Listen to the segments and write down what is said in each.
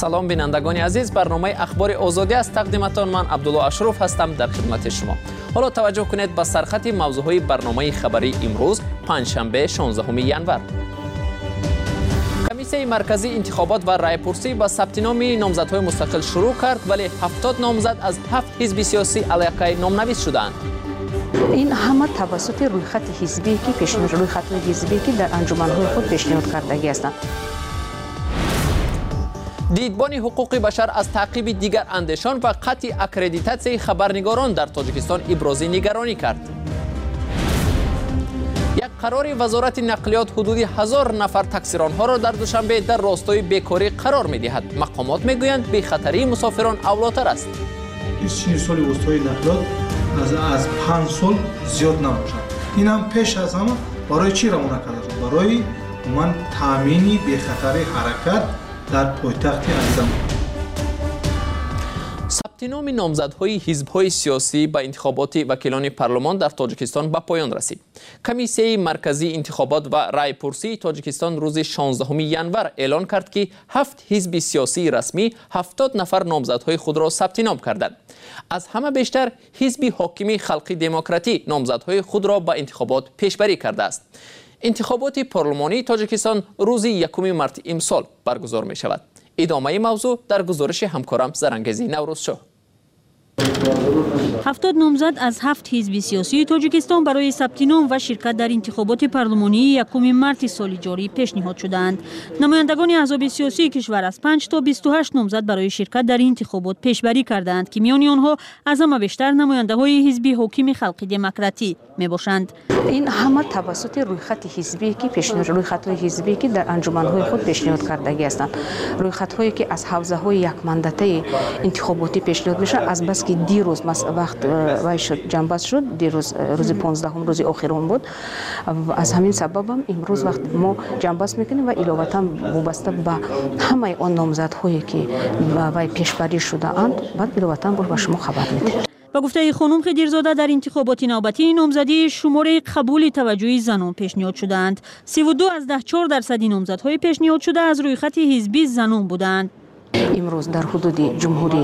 سلام بینندگان عزیز، برنامه اخبار آزادی از تقدیمتان من عبدالله اشرف هستم در خدمت شما. حالا توجه کنید به سرخط موضوعهای برنامه خبری امروز پنجشنبه 16 ینور. کمیسیون مرکزی انتخابات و رایپرسی با ثبت نام نامزدهای مستقل شروع کرد، ولی 70 نامزد از 7 حزب سیاسی علیه نامنویس شدند. این همه توسط رویخط حزبی که پیشنهاد رویخط حزبی که در انجمن‌های خود پیشنهاد کردگی هستند. دیدبان حقوق بشر از تعقیب دیگر اندیشان و قطع اکریدیتاسیون خبرنگاران در تاجیکستان ابراز نگرانی کرد. یک قرار وزارت نقلیات حدود 1000 نفر تاکسیرانها را در دوشنبه در راستای بیکاری قرار می‌دهد. مقامات میگویند بی‌خطری مسافران اولاتر است. 26 سال وسطای نقلیات از 5 سال زیاد نباشد. این هم پیش از همه برای چی رامونه کرده؟ برای من تامین بی‌خطری حرکت در پایتخت عزیزم. ثبت نام نامزدهای حزب‌های سیاسی به انتخابات وکیلان پارلمان در تاجیکستان به پایان رسید. کمیسیون مرکزی انتخابات و رایپرسی تاجیکستان روز 16 ینور اعلان کرد که 7 حزب سیاسی رسمی 70 نفر نامزدهای خود را ثبت نام کردند. از همه بیشتر حزب حاکم خلقی دموکراتی نامزدهای خود را به انتخابات پیشبری کرده است. انتخابات پارلمانی تاجیکستان روز 1 مارس امسال برگزار می شود. ادامه موضوع در گزارش همکارم زرنگزی نوروزشاه. 70 نامزد از 7 حزب سیاسی تاجیکستان برای ثبت نام و شرکت در انتخابات پارلمانی 1 مارس سال جاری پیشنهاد شدند. نمایندگان احزاب سیاسی کشور از 5 تا 28 نامزد برای شرکت در انتخابات پیشبری کردند که میان آنها از همه بیشتر نماینده‌های حزب حاکم خلقی دموکراتی میباشند. این همه توسط رویخط حزبی که پیشنهاد رویخط‌های حزبی که در انجمن‌های خود پیشنهاد کردگی هستند. رویخط‌هایی که از حوزه‌های یک ماندته انتخاباتی پیشنهاد میشه، از بس که دیروز وقت وای شد جنبش شد، دیروز روز 15 روز آخرون بود. از همین سبب هم امروز وقت ما جنبش میکنیم و علاوه وابسته به همه آن نامزدهایی که وای پیشبری شده اند بعد علاوه با شما خبر میدیم. با گفته خانم خدیرزاده در انتخابات نوبتی نامزدی شماره قبول توجهی زنان پیشنهاد شدند. 32 از 14% نامزدهای پیشنهاد شده از روی خط حزبی زنان بودند. امروز در حدود جمهوری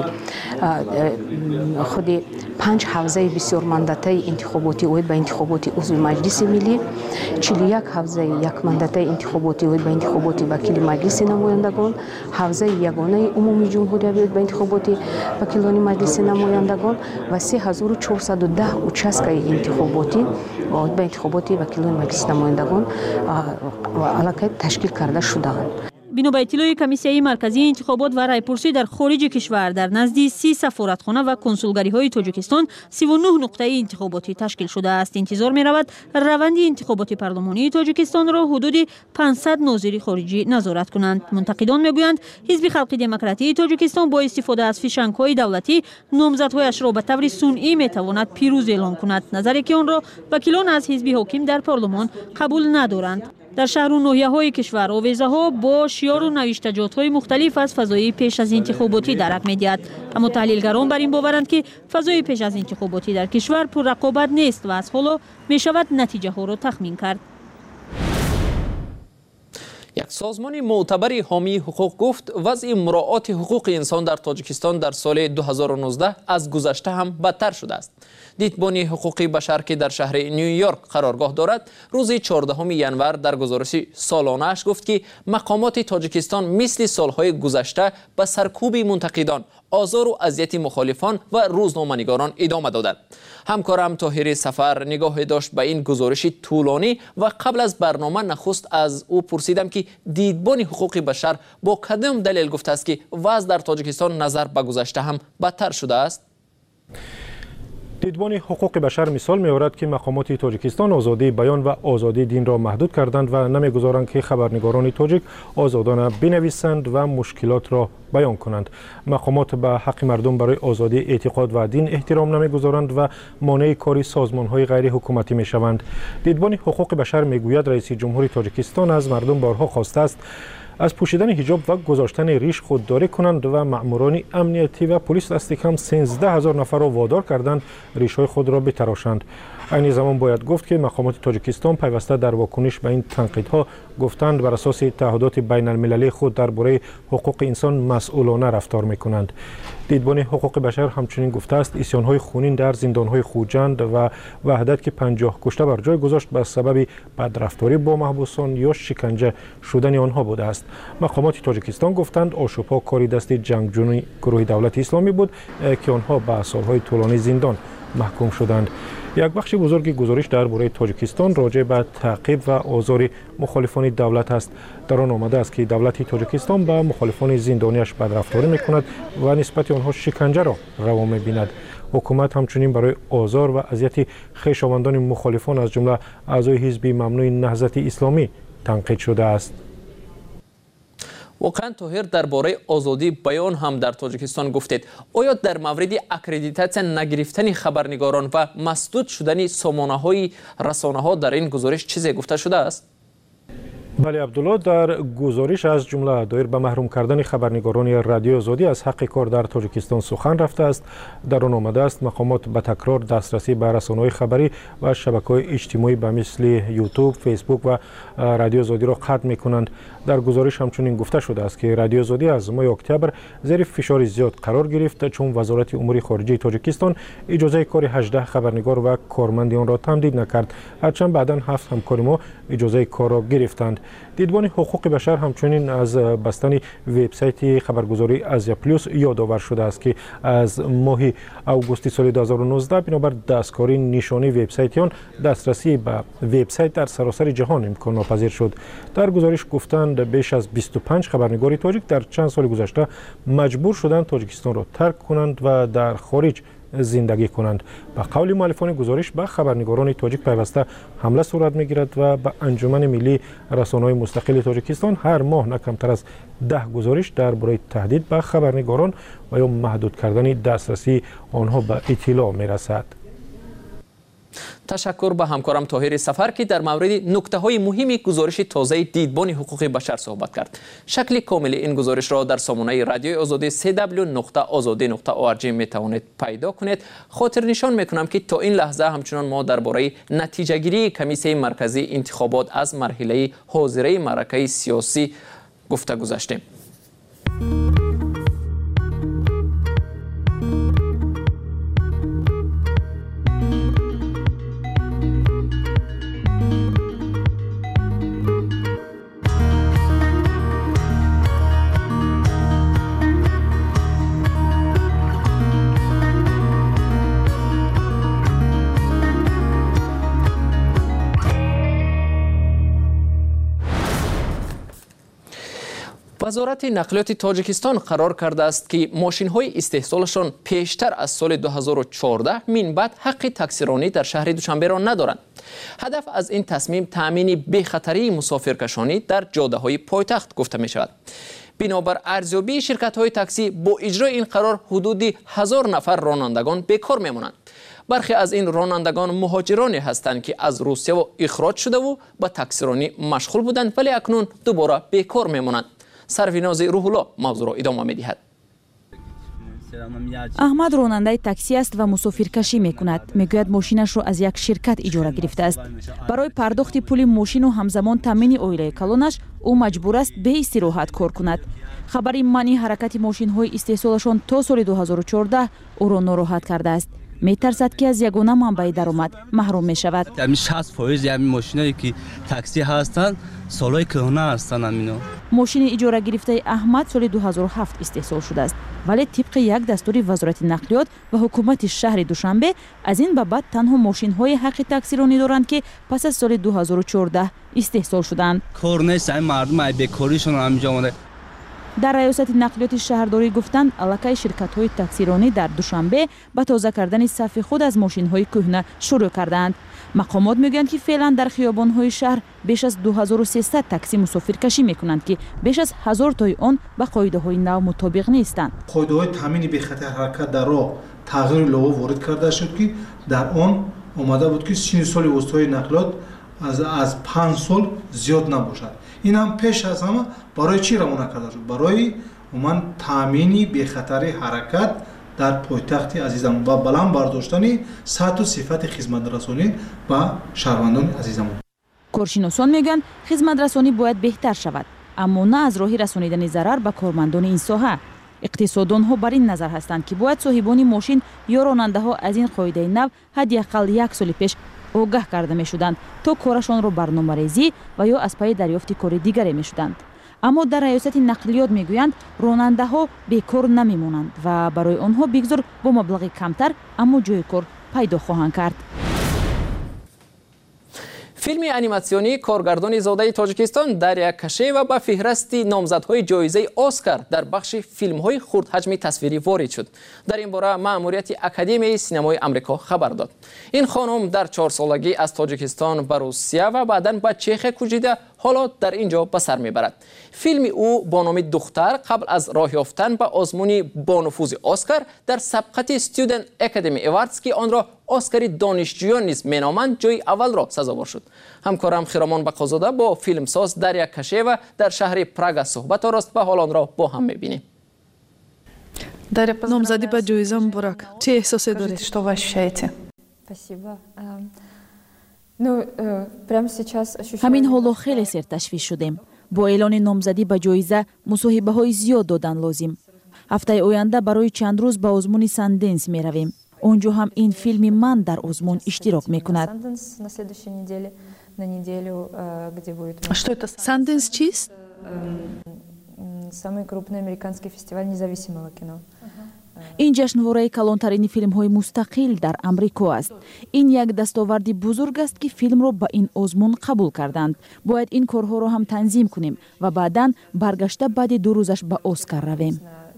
خود 5 حوزه بسیار ماندته انتخاباتی اوید به انتخابات عضو مجلس ملی، 41 حوزه یک ماندته انتخاباتی اوید به انتخابات وکیل مجلس نمایندگان، حوزه یگانه عمومی جمهوری اوید به انتخابات وکیلان مجلس نمایندگان و 3410 اوچسکه انتخاباتی اوید به انتخابات وکیلان مجلس نمایندگان علاقه تشکیل کرده شده‌اند. بنا به اطلاع کمیسیون مرکزی انتخابات و رایپرسی در خارج کشور در نزد 30 سفارتخانه و کنسولگری‌های تاجیکستان 39 نقطه انتخاباتی تشکیل شده است. انتظار می‌رود روند انتخابات پارلمانی تاجیکستان را حدود 500 ناظر خارجی نظارت کنند. منتقدان می‌گویند حزب خلقی دموکراتی تاجیکستان با استفاده از فیشنگ‌های دولتی نامزدهایش را به طور صنعی می‌تواند پیروز اعلام کند، نظری که آن را وکیلان از حزب حاکم در پارلمان قبول ندارند. در شهر و ناحیه‌های کشور آویزه‌ها با شعار و نوشتجات‌های مختلف از فضای پیش از انتخاباتی درک می‌دهد. اما تحلیلگران بر این باورند که فضای پیش از انتخاباتی در کشور پر رقابت نیست و از حالا می‌شود نتیجه‌ها را تخمین کرد. یک سازمان معتبر حامی حقوق گفت وضع مراعات حقوق انسان در تاجیکستان در سال 2019 از گذشته هم بدتر شده است. دیدبان حقوق بشر که در شهر نیویورک قرارگاه دارد روز 14 ینور در گزارش سالانه‌اش گفت که مقامات تاجیکستان مثل سالهای گذشته به سرکوب منتقدان، آزار و اذیت مخالفان و روزنامه‌نگاران ادامه دادند. همکارم طاهر سفر نگاه داشت به این گزارش طولانی و قبل از برنامه نخست از او پرسیدم که دیدبان حقوق بشر با کدام دلیل گفته است که وضع در تاجیکستان نظر به گذشته هم بدتر شده است؟ دیدبان حقوق بشر مثال می‌آورد که مقامات تاجیکستان آزادی بیان و آزادی دین را محدود کردند و نمی‌گذارند که خبرنگاران تاجیک آزادانه بنویسند و مشکلات را بیان کنند. مقامات به حق مردم برای آزادی اعتقاد و دین احترام نمی‌گذارند و مانع کار سازمان‌های غیر حکومتی می‌شوند. دیدبان حقوق بشر می‌گوید رئیس جمهور تاجیکستان از مردم بارها خواسته است از پوشیدن حجاب و گذاشتن ریش خودداری کنند و مأموران امنیتی و پلیس دست کم 13000 نفر را وادار کردند ریش‌های خود را بتراشند. این زمان باید گفت که مقامات تاجیکستان پیوسته در واکنش به این تنقیدها گفتند بر اساس تعهدات بین المللی خود درباره حقوق انسان مسئولانه رفتار میکنند. دیدبان حقوق بشر همچنین گفته است عصیان‌های خونین در زندان‌های خوجند و وحدت که 50 کشته بر جای گذاشت به سبب بدرفتاری با محبوسان یا شکنجه شدن آنها بوده است. مقامات تاجیکستان گفتند آشوب‌ها کاری دست جنگجویان گروه دولت اسلامی بود که آنها به سال‌های طولانی زندان محکوم شدند. یک بخش بزرگی گزارش درباره تاجیکستان راجع به تعقیب و آزار مخالفان دولت است. در آن آمده است که دولت تاجیکستان به مخالفان زندانیش بدرفتاری میکند و نسبت آنها شکنجه را روا می‌بیند. حکومت همچنین برای آزار و اذیت خویشاوندان مخالفان از جمله اعضای حزب ممنوع نهضت اسلامی تنقید شده است. واقعا طاهر درباره آزادی بیان هم در تاجیکستان گفتید. آیا در مورد اکریدیتاسیون نگرفتن خبرنگاران و مسدود شدن سامانه‌های رسانه‌ها در این گزارش چیزی گفته شده است؟ بله عبدالله، در گزارش از جمله دایر به محروم کردن خبرنگاران رادیو آزادی از حق کار در تاجیکستان سخن رفته است. در آن آمده است مقامات به تکرار دسترسی به رسانه‌های خبری و شبکه‌های اجتماعی به مثل یوتیوب، فیسبوک و رادیو آزادی را قطع می‌کنند. در گزارش همچنین گفته شده است که رادیو آزادی از ماه اکتبر زیر فشار زیاد قرار گرفت چون وزارت امور خارجه تاجیکستان اجازه کار 18 خبرنگار و کارمند آن را تمدید نکرد، هرچند بعداً 7 همکار ما اجازه کار را گرفتند. دیدبان حقوق بشر همچنین از بستن وبسایت خبرگزاری آزیا پلوس یادآور شده است که از ماه اوگوست سال 2019 بنابر دستکاری نشانی وبسایت آن دسترسی به وبسایت در سراسر جهان امکان ناپذیر شد. در گزارش گفتند بیش از 25 خبرنگار تاجیک در چند سال گذشته مجبور شدند تاجیکستان را ترک کنند و در خارج زندگی کنند. به قول مؤلفان گزارش به خبرنگاران تاجیک پیوسته حمله صورت میگیرد و به انجمن ملی رسانه‌های مستقل تاجیکستان هر ماه نه کمتر از 10 گزارش درباره تهدید به خبرنگاران و یا محدود کردن دسترسی آنها به اطلاع میرسد. تشکر به همکارم طاهر سفر که در مورد نکته‌های مهم گزارش تازه دیدبان حقوق بشر صحبت کرد. شکل کامل این گزارش را در سامانه رادیوی آزادی www.azadi.org میتوانید پیدا کنید. خاطر نشان میکنم که تا این لحظه همچنان ما درباره نتیجه گیری کمیسیون مرکزی انتخابات از مرحله حاضره معرکه سیاسی گفته گذاشتیم. وزارت نقلیات تاجیکستان قرار کرده است که ماشین‌های استحصالشان پیشتر از سال 2014 من بعد حق تاکسیرانی در شهر دوشنبه را ندارند. هدف از این تصمیم تامین بی‌خطری مسافرکشانی در جاده‌های پایتخت گفته می شود. بنابر ارزیابی شرکت‌های تاکسی با اجرای این قرار حدود 1000 نفر رانندگان بیکار میمانند. برخی از این رانندگان مهاجرانی هستند که از روسیه و اخراج شده و به تاکسیرانی مشغول بودند ولی اکنون دوباره بیکار میمانند. سرویناز روح الله موضوع را ادامه می‌دهد. احمد راننده تاکسی است و مسافرکشی میکند. میگوید ماشینش را از یک شرکت اجاره گرفته است. برای پرداخت پول ماشین و همزمان تامین اویل کالونش او مجبور است به استراحت کار کند. خبری منع حرکت ماشین‌های استحصالشان تا سال 2014 او را ناراحت کرده است. میترسد که از یگانه منبع درآمد محروم می شود. 60% همین ماشینایی که تاکسی هستند سالهای کهنه هستند. ماشین اجاره گرفته احمد سال 2007 استحصال شده است ولی طبق یک دستور وزارت نقلیات و حکومت شهر دوشنبه از این به بعد تنها ماشین‌های حق تاکسیرانی دارند که پس از سال 2014 استحصال شدند. کار نیست، مردم بیکاریشون همینجا مونده. در ریاست نقلیات شهرداری گفتند الکی شرکت‌های تاکسیرانی در دوشنبه به تازه کردن صف خود از ماشین‌های کهنه شروع کردند. مقامات میگویند که فعلا در خیابان‌های شهر بیش از 2300 تاکسی مسافرکشی میکنند که بیش از 1000 تای آن به قاعده‌های نو مطابق نیستند. قاعده‌های تامین بی‌خطر حرکت در راه تغییر لغو وارد کرده شد که در آن آمده بود که سن سال وسطای نقلیات از 5 سال زیاد نباشد. این هم پیش از همه برای چی روانه کرده شد؟ برای تامین بی‌خطری حرکت дар пойтахти азизамон ва баланд бардоштани сату сифати хизматрасонӣ ба шаҳрвандони азизамон. коршиносон мегӯянд хизматрасонӣ бояд беҳтар шавад, аммо на аз роҳи расонидани зарар ба кормандони ин соҳа. иқтисодонҳо бар ин назар ҳастанд ки бояд соҳибони мошин ё ронандаҳо аз ин қоидаи нав ҳадди аққал 1 соли пеш огаҳ карда мешуданд то корашонро барномарезӣ ва ё аз пайи дарёфти кори дигаре мешуданд. аммо дар раёсати нақлиёт мегӯянд ронандаҳо бекор намемонанд ва барои онҳо бигзор бо маблағи камтар аммо ҷои кор пайдо хоҳанд кард. филми аниматсионии коргардони зодаи Тоҷикистон Дарья Кашеева ба фиҳрасти номзадҳои ҷоизаи Оскар дар бахши филмҳои хурдҳаҷми тасвирӣ ворид шуд. Дар ин бора маъмурияти Академияи синамои Амрико хабар дод. Ин хонум дар 4-солагӣ аз Тоҷикистон ба Русия ва баъдан ба Чехия кӯчида ҳоло дар ин ҷо ба сар мебарад. Филми ӯ бо номи Духтар қабл аз роҳ ёфтан ба озмуни бонуфузи Оскар дар сабқати Student Academy Awards ки онро Оскари донишҷӯён низ меноманд ҷои аввалро сазовор шуд. ҳамкорам Хиромон Бақозода бо филмсоз Дарья Кашеева дар шаҳри Прага суҳбат орост ва ҳол онро бо ҳам мебинем. Номзадӣ ба ҷоиза муборак. Чӣ эҳсосе доред? Что вы ощущаете? Спасибо. Прямо сейчас ощущаю. ҳамин ҳоло хеле серташвиш шудем. бо эълони номзадӣ ба ҷоиза мусоҳибаҳои зиёд додан лозим. ҳафтаи оянда барои чанд рӯз ба озмуни Санденс меравем. онҷо ҳам ин филми ман дар озмун иштирок мекунад. Что это? Санденс чист? Самый крупный американский фестиваль независимого кино. ин ҷашнвораи калонтарини филмҳои мустақил дар амрико аст. ин як дастоварди бузург аст ки филмро ба ин озмун қабул карданд. бояд ин корҳоро ҳам танзим кунем ва баъдан баргашта баъди 2 рӯзаш ба Оскар равем.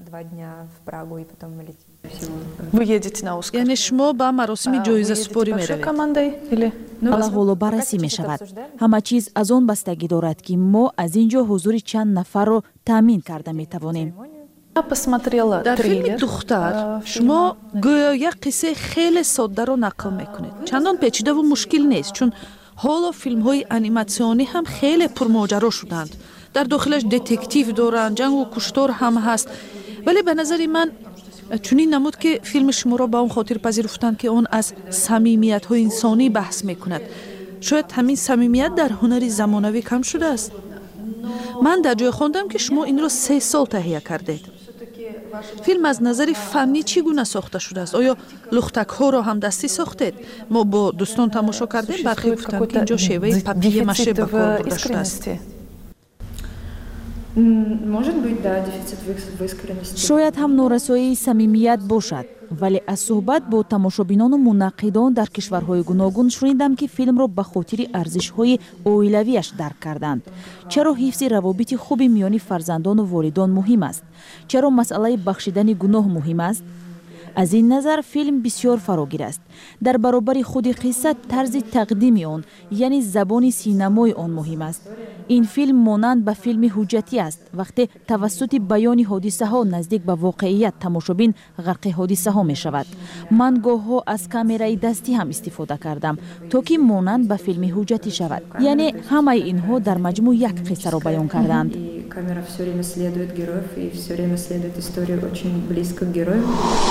Вы едете на Оскар? Яъне шумо ба маросими ҷоиза супорӣ меравед? ҳала ҳоло баррасӣ мешавад. ҳама чиз аз он бастагӣ дорад ки мо аз ин ҷо ҳузури чанд нафарро таъмин карда метавонем. дар филми Духтар шумо гӯё як қиссаи хеле соддаро нақл мекунед. Чандон печидаву мушкил нест, чун ҳоло филмҳои аниматсионӣ ҳам хеле пурмоҷаро шуданд. дар дохилаш детектив доранд, ҷангу куштор ҳам ҳаст. вале ба назари ман чунин намуд ки филми шуморо ба он хотир пазируфтанд ки он аз самимиятҳои инсонӣ баҳс мекунад. шояд ҳамин самимият дар ҳунари замонавӣ кам шудааст. ман дар ҷое хондам ки шумо инро 3 сол таҳия кардед. филм аз назари фаннӣ чӣ гуна сохта шудааст? оё лухтакҳоро ҳам дастӣ сохтед? мо бо дӯстон тамошо кардем, бархе гуфтанд ки инҷо шеваи папие маше ба кор бурда шудааст. шояд ҳам норасоии самимият бошад, вале аз суҳбат бо тамошобинону мунаққидон дар кишварҳои гуногун шунидам ки филмро ба хотири арзишҳои оилавияш дарк карданд. чаро ҳифзи равобити хуби миёни фарзандону волидон муҳим аст? чаро масъалаи бахшидани гуноҳ муҳим аст? аз ин назар филм бисёр фарогир аст. дар баробари худи қисса тарзи тақдими он, яъне забони синамои он муҳим аст. ин филм монанд ба филми ҳуҷҷатӣ аст. вақте тавассути баёни ҳодисаҳо наздик ба воқеият тамошобин ғарқи ҳодисаҳо мешавад. ман гоҳҳо аз камераи дастӣ ҳам истифода кардам, то ки монанд ба филми ҳуҷҷатӣ шавад. яъне ҳамаи инҳо дар маҷмӯъ як қиссаро баён карданд. Камера всё время следует героев и всё время следует историю очень близко к герою.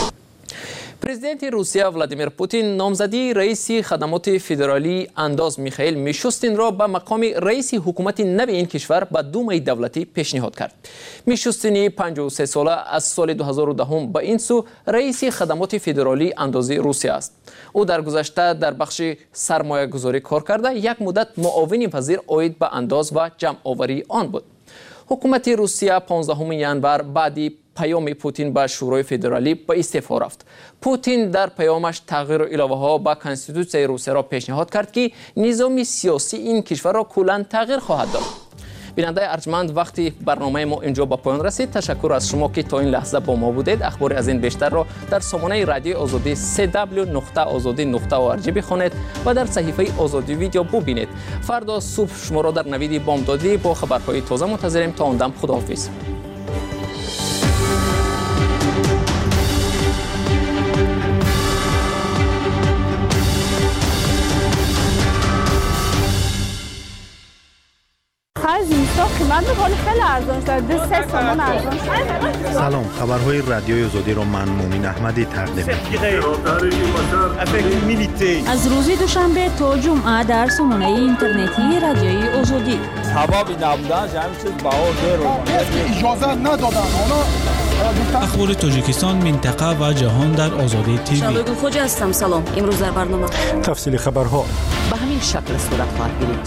президенти Русия Владимир Путин номзадии раиси хадамоти федералии Андоз Михаил Мишустинро ба мақоми раиси ҳукумати нави ин кишвар ба Думаи давлатӣ пешниҳод кард. Мишустини 53 сола аз соли 2010 ба ин су раиси хадамоти федералии Андози Русия аст. ӯ дар гузашта дар бахши сармоягузорӣ кор карда як муддат муовини вазир оид ба андоз ва ҷамъоварии он буд. ҳукумати Русия 15 январ баъди паёми Путин ба Шӯрои федералӣ ба истеъфо рафт. Путин дар паёмаш тағйиру иловаҳо ба Конститутсияи Русияро пешниҳод кард ки низоми сиёсии ин кишварро куллан тағйир хоҳад дод. бинандаи арҷманд, вақти барномаи мо инҷо ба поён расид. Ташаккур аз шумо ки то ин лаҳза бо мо будед. ахбори аз ин бештарро дар сомонаи радиои озодӣ cw.ozodi.org бихонед ва дар саҳифаи озодӣ видео бубинед. фардо субҳ шуморо дар навиди бомдодӣ бо хабарҳои тоза мунтазирем. то он дам худоҳофиз. زمستان من حالی خیلی ارزان شده 3 سومون ارزان شده. سلام، خبرهای رادیوی آزادی را من مومین احمدی تقدیم می‌کنم. از روز دوشنبه تا جمعه در سامانه اینترنتی رادیوی آزادی. حبابی نبودن جمع چیز بهار اجازه ندادن. اخبار تاجیکستان، منطقه و جهان در آزادی تیوی. شبگون خوجا هستم. سلام. امروز در برنامه تفصیل خبرها به همین شکل صورت خواهد گرفت.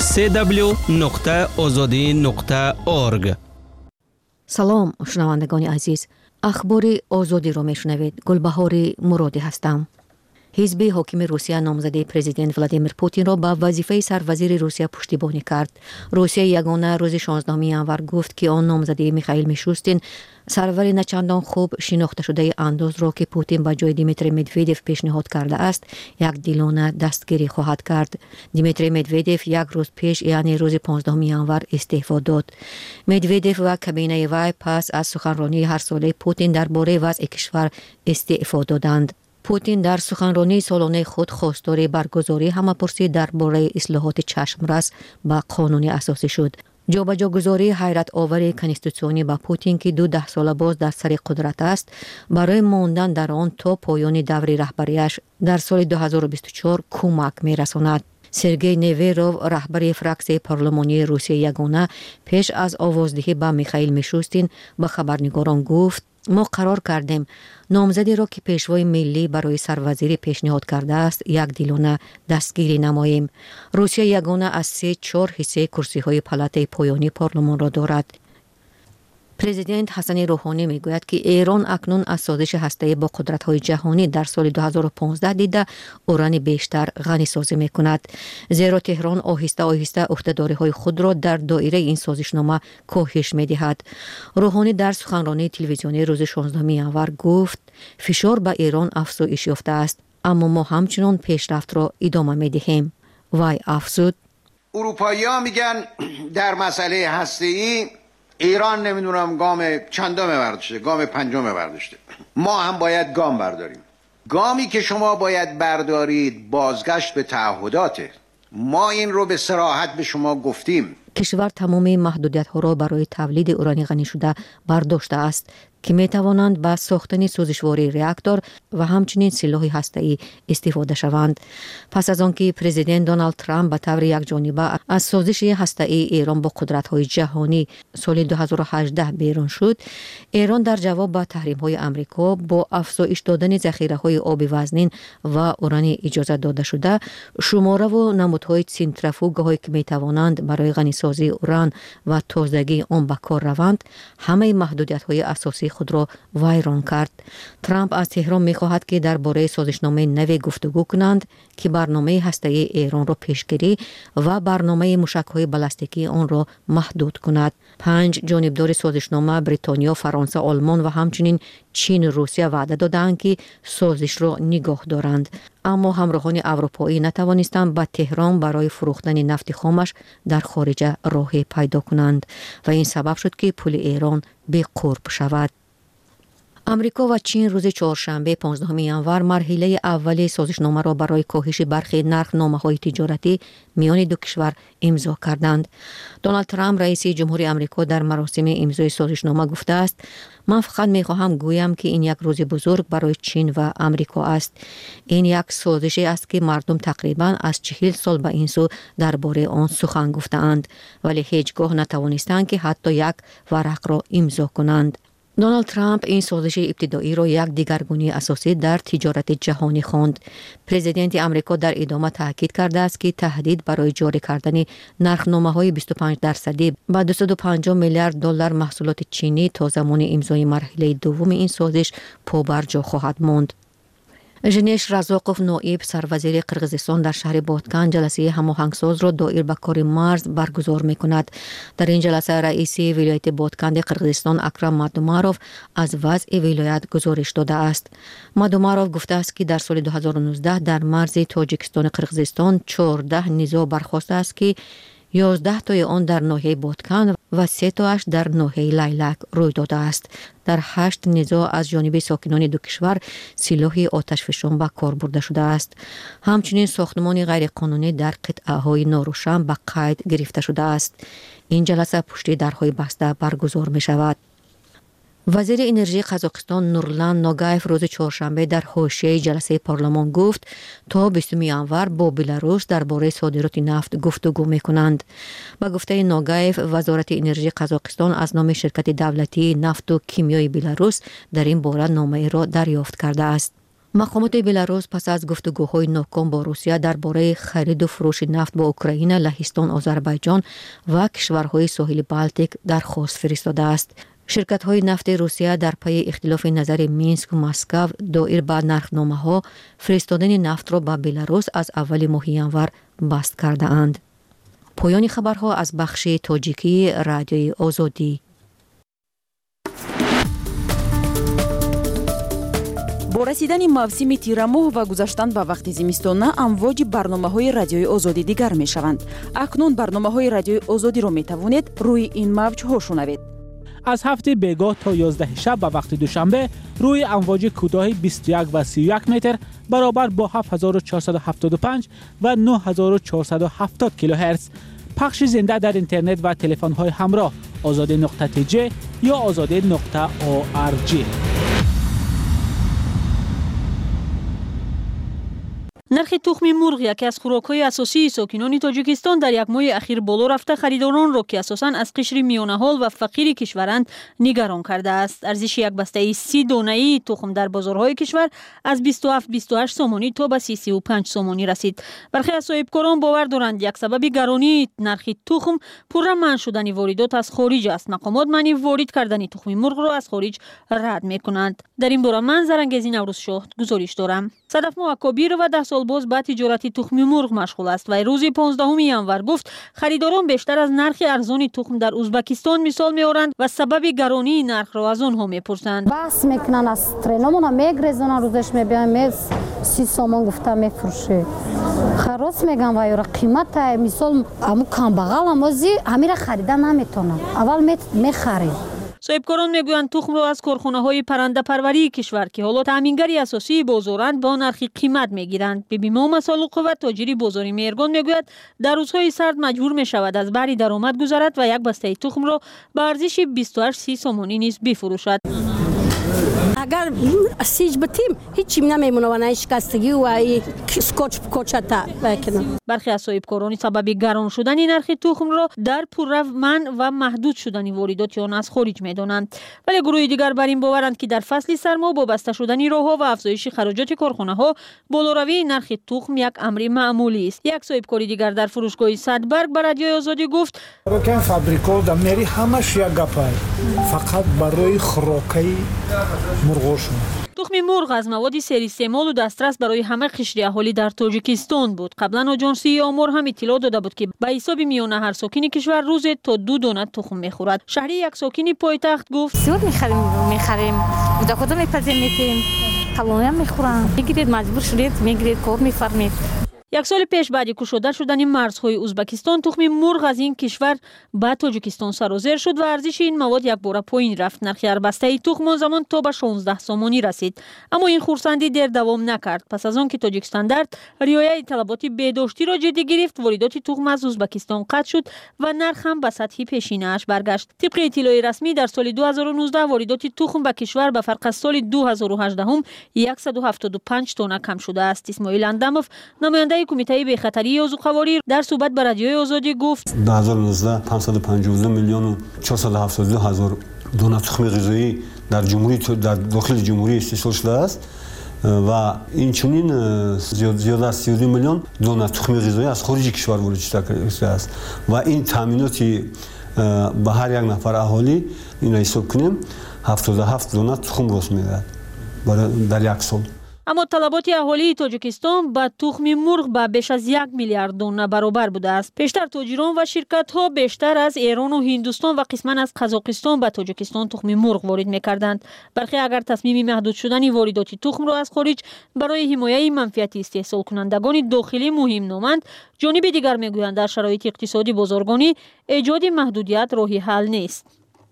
www.azadi.org. سلام شنوندگان عزیز، اخبار آزادی را میشنوید. گلبهار مرادی هستم. حزب حاکم روسیه نامزد پرزیدنت ولادیمیر پوتین را به وظیفه سروزیر روسیه پشتیبانی کرد. روسیه یگانه روز 16 ژانویه گفت که آن نامزد میخائیل میشوستین سرور نچندان خوب شناخته شده اندوز را که پوتین با جای دیمیتری مدودوف پیشنهاد کرده است یک دیلانه دستگیری خواهد کرد. دیمیتری مدودوف یک روز پیش یعنی روز 15 ژانویه استعفا داد. مدودوف و کابینه وی پس از سخنرانی هر ساله پوتین درباره وضع کشور استعفا دادند. پوتین در سخنرانی سالانه خود خواستار برگزاری همه‌پرسی درباره اصلاحات چشمرس به قانون اساسی شد. جابجا گذاری حیرت آور کنستیتوسیونی با پوتین که 12 سال باز در سر قدرت است برای ماندن در آن تا پایان دور رهبریش در سال 2024 کمک می‌رساند. سرگئی نویروف رهبر فراکسیون پارلمانی روسیه یگانه پیش از آوازدهی به میخائیل میشوستین به خبرنگاران گفت ما قرار کردیم نامزدی را که پیشوای ملی برای سروزیری پیشنهاد کرده است یک دیلانه دستگیری نماییم. روسیه یگانه از 3/4 حصه کرسی های پالات پایانی پارلمان را دارد. پرزیدنت حسن روحانی میگوید که ایران اکنون از سازش هسته‌ای با قدرت‌های جهانی در سال 2015 دیده اوران بیشتر غنی سازی می‌کند، زیرا تهران آهسته آهسته عهده‌داری‌های خود را در دایره این سازشنامه کاهش می‌دهد. روحانی در سخنرانی تلویزیونی روز 16 ژانویه گفت فشار به ایران افزایش یافته است، اما ما همچنان پیشرفت را ادامه می‌دهیم. وی افزود اروپایی‌ها میگن در مسئله هسته‌ای ایران نمیدونم گام چندم برداشته، گام پنجم برداشته. ما هم باید گام برداریم. گامی که شما باید بردارید بازگشت به تعهداته. ما این رو به صراحت به شما گفتیم. کشور تمام محدودیت‌ها را برای تولید اوران غنی شده برداشته است که می توانند با ساختن سوزشواری راکتور و همچنین سلاح هسته‌ای استفاده شوند. پس از آنکه پرزیدنت دونالد ترامپ به طور یکجانبه از سازش هسته‌ای ایران با قدرت‌های جهانی سال 2018 بیرون شد، ایران در جواب به تحریم‌های آمریکا با افزایش دادن ذخیره‌های آب وزنین و اوران اجازه داده شده، شماره و نمودهای سنتریفوگ‌هایی که می توانند برای غنیسازی اوران و تازگی آن به کار روند، همه محدودیت‌های اساسی خود را ویران کرد. ترامپ از تهران می‌خواهد که درباره سازشنامه نوی گفتگو کنند که برنامه هسته‌ای ایران را پیشگیری و برنامه موشک‌های بالستیکی آن را محدود کند. 5 جانبدار سازشنامه بریتانیا، فرانسه، آلمان و همچنین چین و روسیه وعده دادند که سازش را نگاه دارند، اما همراهان اروپایی نتوانستند به تهران برای فروختن نفت خامش در خارج راه پیدا کنند و این سبب شد که پول ایران به قرب شود. امریکا و چین روز چهارشنبه 15 ژانویه مرحله اول سازشنامه را برای کاهش برخی نرخنامه‌های تجارتی میان دو کشور امضا کردند. دونالد ترامپ رئیس جمهوری آمریکا در مراسم امضای سازشنامه گفته است من فقط می‌خواهم گویم که این یک روز بزرگ برای چین و آمریکا است. این یک سازشی است که مردم تقریباً از 40 سال به این سو درباره آن سخن گفتند ولی هیچگاه نتوانستند که حتی یک ورق را امضا کنند. دونالد ترامپ این سازش ابتدایی را یک دگرگونی اساسی در تجارت جهانی خواند. پرزیدنت آمریکا در ادامه تاکید کرده است که تهدید برای جاری کردن نرخنامه‌های 25% با 250 میلیارد دلار محصولات چینی تا زمان امضای مرحله دوم این سازش پابرجا خواهد ماند. ژنیش رزاقوف نایب سروزیر قرغیزستان در شهر بادکن جلسه هماهنگساز را دایر به کار مرز برگزار می‌کند. در این جلسه رئیس ولایت بادکن قرغیزستان اکرم مادوماروف از وضع ولایت گزارش داده است. مادوماروف گفته است که در سال 2019 در مرز تاجیکستان قرغیزستان 14 نزاع برخاسته است که 11 تای آن در ناحیه بادکن و 3 تایش در ناحیه لیلک روی داده است. در 8 نزاع از جانب ساکنان دو کشور سلاح آتشفشان به کار برده شده است. همچنین ساختمان غیرقانونی در قطعه‌های ناروشن به قید گرفته شده است. این جلسه پشت درهای بسته برگزار می شود. وزیر انرژی قزاقستان نورلان نوگایف روز چهارشنبه در حاشیه جلسه پارلمان گفت تا 20 ینور با بلاروس درباره صادرات نفت گفتگو می‌کنند. با گفته نوگایف، وزارت انرژی قزاقستان از نام شرکت دولتی نفت و کیمیای بلاروس در این باره نامه را دریافت کرده است. مقامات بلاروس پس از گفتگوهای ناکام با روسیه درباره خرید و فروش نفت با اوکراین، لهستان، آذربایجان و کشورهای ساحل بالتیک درخواست فرستاده است. شرکت‌های نفت روسیه در پی اختلاف نظر مینسک و مسکو دایر به نرخنامه‌ها فرستادن نفت را به بلاروس از اول ماه ینور بست کرده اند. پایان خبرها از بخش تاجیکی رادیوی آزادی. با رسیدن موسم تیرماه و گذشتن به وقت زمستانه امواج برنامه‌های رادیوی آزادی دیگر می‌شوند. اکنون برنامه‌های رادیوی آزادی را می‌توانید روی این موج‌ها شنوید. از هفته بیگاه تا 11 شب به وقت دوشنبه روی امواج کوتاه 21 و 31 متر برابر با 7475 و 9470 کیلوهرتز پخش زنده در اینترنت و تلفن‌های همراه azade.tj یا azade.org. نرخ تخم مرغ یکی از خوراک‌های اساسی ساکنان تاجیکستان در یک ماه اخیر بالا رفته خریداران را که اساساً از قشر میانه‌حال و فقیر کشورند نگران کرده است. ارزش یک بسته 30 دانه‌ای تخم در بازارهای کشور از 27-28 سومانی تا به 30-35 سومانی رسید. برخی از صاحبکاران باور دارند یک سبب گرانی نرخ تخم پرمنع شدن واردات از خارج است. مقامات معنی وارد کردن تخم مرغ را از خارج رد می‌کنند. در این باره من زرنگزی نوروز شاه گزارش دارم. صدف موکبیر و 10 سال باز به تجارت تخم مرغ مشغول است و روز 15 ینور گفت خریداران بیشتر از نرخ ارزان تخم در ازبکستان مثال می‌آورند و سبب گرانی نرخ را از آنها می‌پرسند. بس میکنن از ترینمون میگریزن روزش میبینم 30 سومون گفته میفروشه. خلاص میگم و یورا قیمت مثال امو کم بغل امازی همین خریدن نمیتونن. اول میخریم. صاحبکاران میگویند تخم را از کارخانه‌های پرنده پروری کشور که حالا تامینگری اساسی بازارند با نرخ قیمت میگیرند. بی‌بیما مسالق و تاجری بازاری میرگان میگوید در روزهای سرد مجبور میشود از بری درآمد گذرد و یک بسته تخم را به ارزش 28-30 سومانی نیز بفروشد. اگر سیج بتیم هیچی نمیمونه و نه شکستگی و اسکوچ کوچتا بکنم. برخی از صاحبکاران سبب گران شدن نرخ تخم را در پررفمن و محدود شدن واردات آن از خارج میدانند. ولی گروه دیگر بر این باورند که در فصل سرما با بسته شدن راهها و افزایش خراجات کارخانه‌ها بالاروی نرخ تخم یک امر معمولی است. یک صاحبکار دیگر در فروشگاه صدبرگ به رادیوی آزادی گفت که فابریکا در میری همش یک گپای فقط برای خوراکی مرغاشون. تخم مرغ از مواد سری استعمال و دسترس برای همه قشر اهالی در تاجیکستان بود. قبلا آژانسی آمار هم اطلاع داده بود که به حساب میانه هر ساکن کشور روز تا 2 دانه تخم میخورد. شهری یک ساکن پایتخت گفت زیاد میخریم بودا کدوم میپذیریم کلونی هم میخورم میگیرید مجبور شدید میگیرید کار میفرمید. یک سال پیش بعد کشوده شدن مرزهای ازبکستان تخم مرغ از این کشور به تاجیکستان سرازیر شد و ارزش این مواد یک بار پایین رفت. نرخ هر بسته تخم آن زمان تا به 16 سومانی رسید. اما این خرسندی دیر دوام نکرد. پس از آن که تاجیکستان در رعایت طلبات بهداشتی را جدی گرفت، واردات تخم از ازبکستان قطع شد و نرخ هم به سطح پیشینه‌اش برگشت. طبق اطلاع رسمی در سال 2019 واردات تخم به کشور به فرق از سال 2018 هم 175 تن کم شده است. اسماعیل انداموف نماینده کمیته بهخطری عضوخواری در صحبت با رادیوی آزادی گفت 2019 552 میلیون و 472 هزار دانه تخم غذایی در داخل جمهوری استحصال شده است و این چنین زیاده از 32 میلیون دانه تخم غذایی از خارج کشور وارد شده است و این تامیناتی به هر یک نفر اهالی این حساب کنیم 77 دانه تخم راست میدهد در یک سال. اما طلبات اهالی تاجیکستان با تخم مرغ به بیش از 1 میلیارد دانه برابر بوده است. پیشتر تاجران و شرکت ها بیشتر از ایران و هندوستان و قسما از قزاقستان به تاجیکستان تخم مرغ وارد می‌کردند. برخی اگر تصمیم محدود شدن واردات تخم را از خارج برای حمایت منفعت استحصال کنندگان داخلی مهم نامند، جانب دیگر میگویند در شرایط اقتصادی بازارگانی ایجاد محدودیت راهی حل نیست.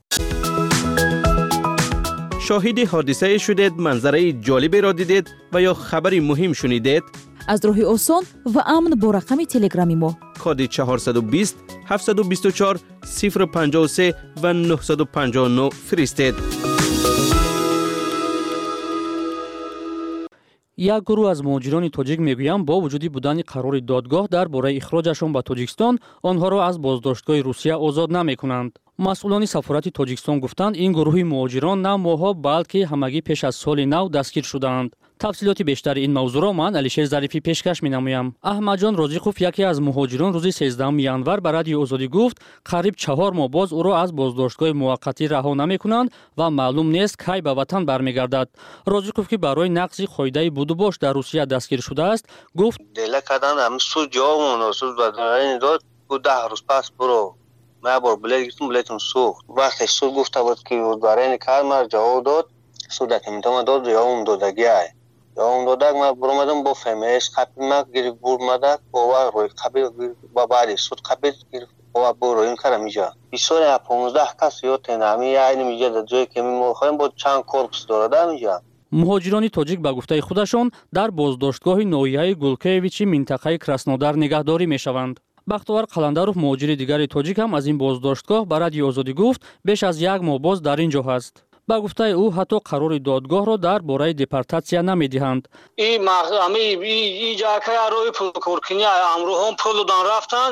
شاهد حادثه شدید، منظره جالبی را دیدید و یا خبری مهم شنیدید؟ از راه آسان و امن با رقم تلگرامی ما کد 420 724 053 و 959 فرستید. یک گروه از مهاجران تاجیک میگویند با وجود بودن قرار دادگاه درباره اخراجشان به تاجیکستان، آنها را از بازداشتگاه روسیه آزاد نمی‌کنند. مسئولان سفارت تاجیکستان گفتند این گروه مهاجران نه ماها بلکه همگی پیش از سال نو دستگیر شدند. تفصیلات بیشتر این موضوع را من علیشیر ظریفی پیشکش می‌نمایم. احمدجان رازیقوف یکی از مهاجران روز 13 ینور به رادیو آزادی گفت قریب 4 ماه باز او را از بازداشتگاه موقتی رها نمی‌کنند و معلوم نیست کی به وطن برمیگردد. رازیقوف که برای نقض قاعده بود و باش در روسیه دستگیر شده است، گفت دل کردن هم سود جواب مناسب دادن داد و 10 روز پس برو ما بار بلیتم سوخت. وقتی سود گفته بود که برای این کار ما جواب داد، سود که میتونم داد جواب دادگیه. جواب دادگ ما برآمدم با فهمیش قبل ما گیر بور مدد با روی قبل با بعدی سود قبل گیر با برو این کار میجا. بیشتر 15 کس یا تنامی یعنی میجا در جایی که میخوایم با چند کورپس داده میجا. مهاجران تاجیک به گفته خودشان در بازداشتگاه نوحیه گولکیویچی منطقه کراسنودار نگهداری میشوند. بختیار قلندروف مهاجر دیگر تاجیک هم از این بازداشتگاه به رادیو آزادی گفت بیش از 1 ماه باز در اینجا هست. با گفته او حتی قرار دادگاه را در باره دیپورتاسیا نمیدهند. این جا که روی پول کورکنی امرو هم پول دادن رفتن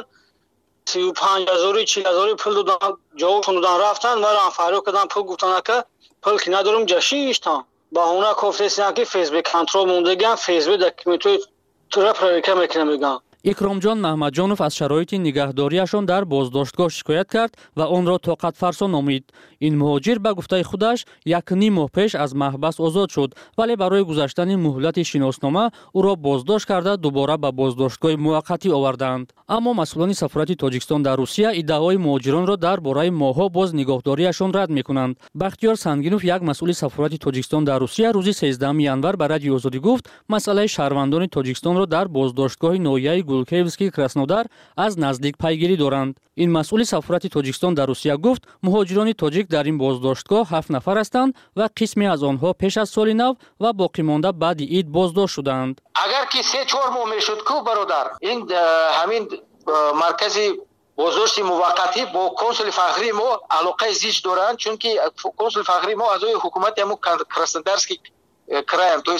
35,000 40,000 پول دادن جوابشون دادن رفتن مرا فریاد کردن پول گفتن که پول که ندارم جشیشتم با اونا گفتن که فیسبوک کنترل موندگان فیسبوک دکمنتوی ترپریکا میکنم. اکرامجان محمدجانوف از شرایط نگهداریشان در بازداشتگاه شکایت کرد و آن را طاقت فرسا نامید. این مهاجر به گفته خودش 1.5 ماه پیش از محبس آزاد شد، ولی برای گذشتن مهلت شناسنامه او را بازداشت کرده دوباره به بازداشتگاه موقتی آوردند. اما مسئولان سفارت تاجیکستان در روسیه ادعای مهاجران را درباره ماه‌ها باز نگهداریشان رد می‌کنند. بختیار سنگینوف یک مسئول سفارت تاجیکستان در روسیه روز 13 ینور به رادیو آزادی گفت مسئله شهروندان تاجیکستان را در بازداشتگاه نوحیه گولکیویسکی کراسنودار از نزدیک پیگیری دارند. این مسئول سفارت تاجیکستان در روسیه گفت مهاجران تاجیک در این بازداشتگاه 7 نفر هستند و قسمی از آنها پیش از سال نو و باقی مانده بعد عید بازداشت شدند. اگر که 3-4 ماه میشد کو برادر این همین مرکزی بازداشت موقتی با کنسول فخری ما علاقه زیج دارند، چون که کنسول فخری ما از حکومت همو کراسنودارسکی краем, то есть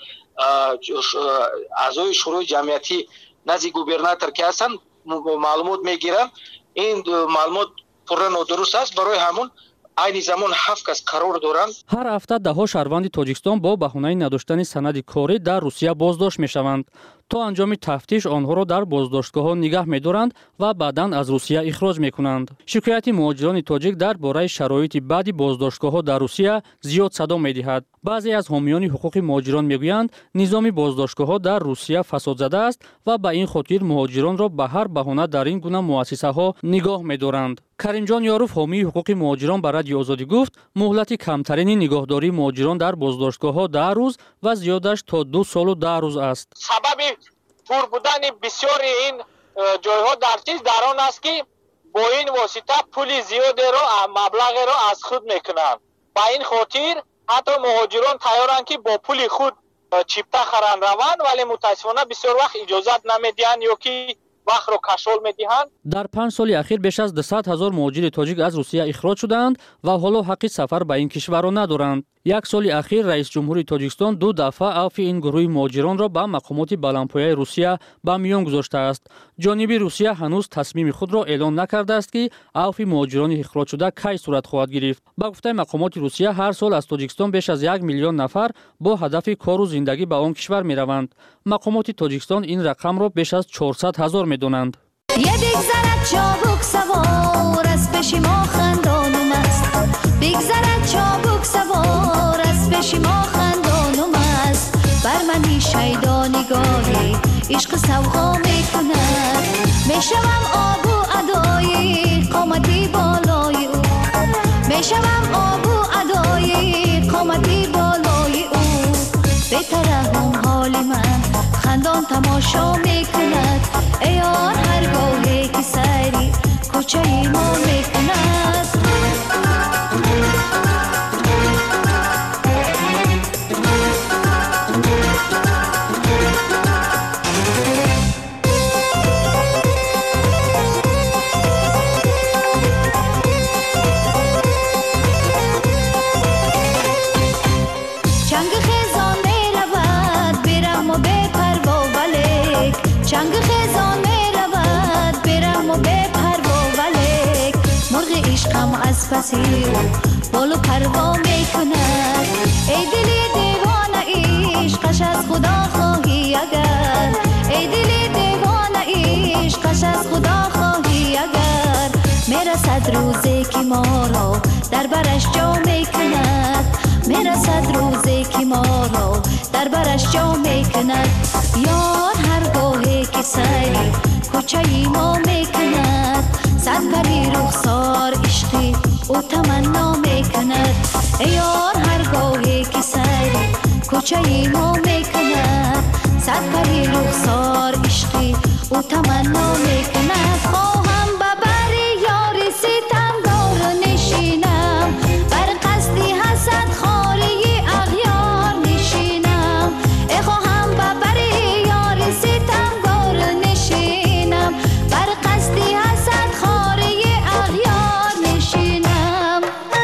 اعضای شورای جمعیتی نزد گوبرناتور که هستن معلومات میگیرن. این معلومات پورا نادرست است. برای همون عین زمان 7 کس قرار دارند. هر هفته دهها شهروند تاجیکستان با بهانه نداشتن سند کاری در روسیه بازداشت میشوند. تا انجام تفتیش آنها را در بازداشتگاه‌ها نگه می‌دارند و بعداً از روسیه اخراج می‌کنند. شکایت مهاجران تاجیک درباره شرایط بعدی بازداشتگاه‌ها در روسیه زیاد صدا می‌دهد. بعضی از حامیان حقوق مهاجران می‌گویند نظام بازداشتگاه‌ها در روسیه فساد زده است و به این خاطر مهاجران را به هر بهانه در این گونه مؤسسه‌ها نگاه می‌دارند. کریمجان یاروف حامی حقوق مهاجران به رادیو آزادی گفت مهلت کمترین نگهداری مهاجران در بازداشتگاه‌ها 10 روز و زیادش تا 2 سال و 10 روز است. سبب پر بودن بسیاری این جایها در آن است که با این واسطه پول زیادی را مبلغ را از خود میکنند. با این خاطر حتی مهاجران تیارند که با پول خود چیپتا خرند روند، ولی متاسفانه بسیار وقت اجازت نمیدهند یا که وقت را کشال میدهند. در 5 سال اخیر بیش از 200,000 مهاجر تاجیک از روسیه اخراج شدند و حالا حق سفر به این کشور را ندارند. یک سال اخیر رئیس جمهوری تاجیکستان 2 دفعه عفو این گروه مهاجران را به مقامات بلندپایه روسیه به میان گذاشته است. جانب روسیه هنوز تصمیم خود را اعلان نکرده است که عفو مهاجران اخراج شده کی صورت خواهد گرفت. به گفته مقامات روسیه هر سال از تاجیکستان بیش از 1 میلیون نفر با هدف کار و زندگی به آن کشور میروند. مقامات تاجیکستان این رقم را بیش از 400,000 میدانند. بگذرد چابک سوار از پیش ما خندانم است، بگذرد چابک سوار از پیش ما خندانم است، بر من عشق سوغا میکند میشوم آب و ادای قامتی بالای او میشوم آب و ادای قامتی بالای او بترحم حال من خندان تماشا میکند ای آن هرگاهی که سری کوچه ما میکند چنگ خزان می رود برم و بپروا ولیک مرغ عشقم از پسی بالو پروا می کند ای دلی دیوانه عشقش از خدا خواهی اگر ای دلی دیوانه عشقش از خدا خواهی اگر میرسد روزی که ما را در برش جا می کند میرسد روزی که ما را در برش جا می کند یار هرگاهی که سری کوچه ما می کند صد پری رخسار عشقی او تمنا می کند یار هرگاهی که سری کوچه ما می کند صد پری رخسار عشقی او تمنا می کند خواهم ببری یاری ستمگار نشینم بر قصدی حسد خاری اغیار نشینم ای خواهم ببری یاری ستمگار نشینم بر قصدی حسد خاری اغیار نشینم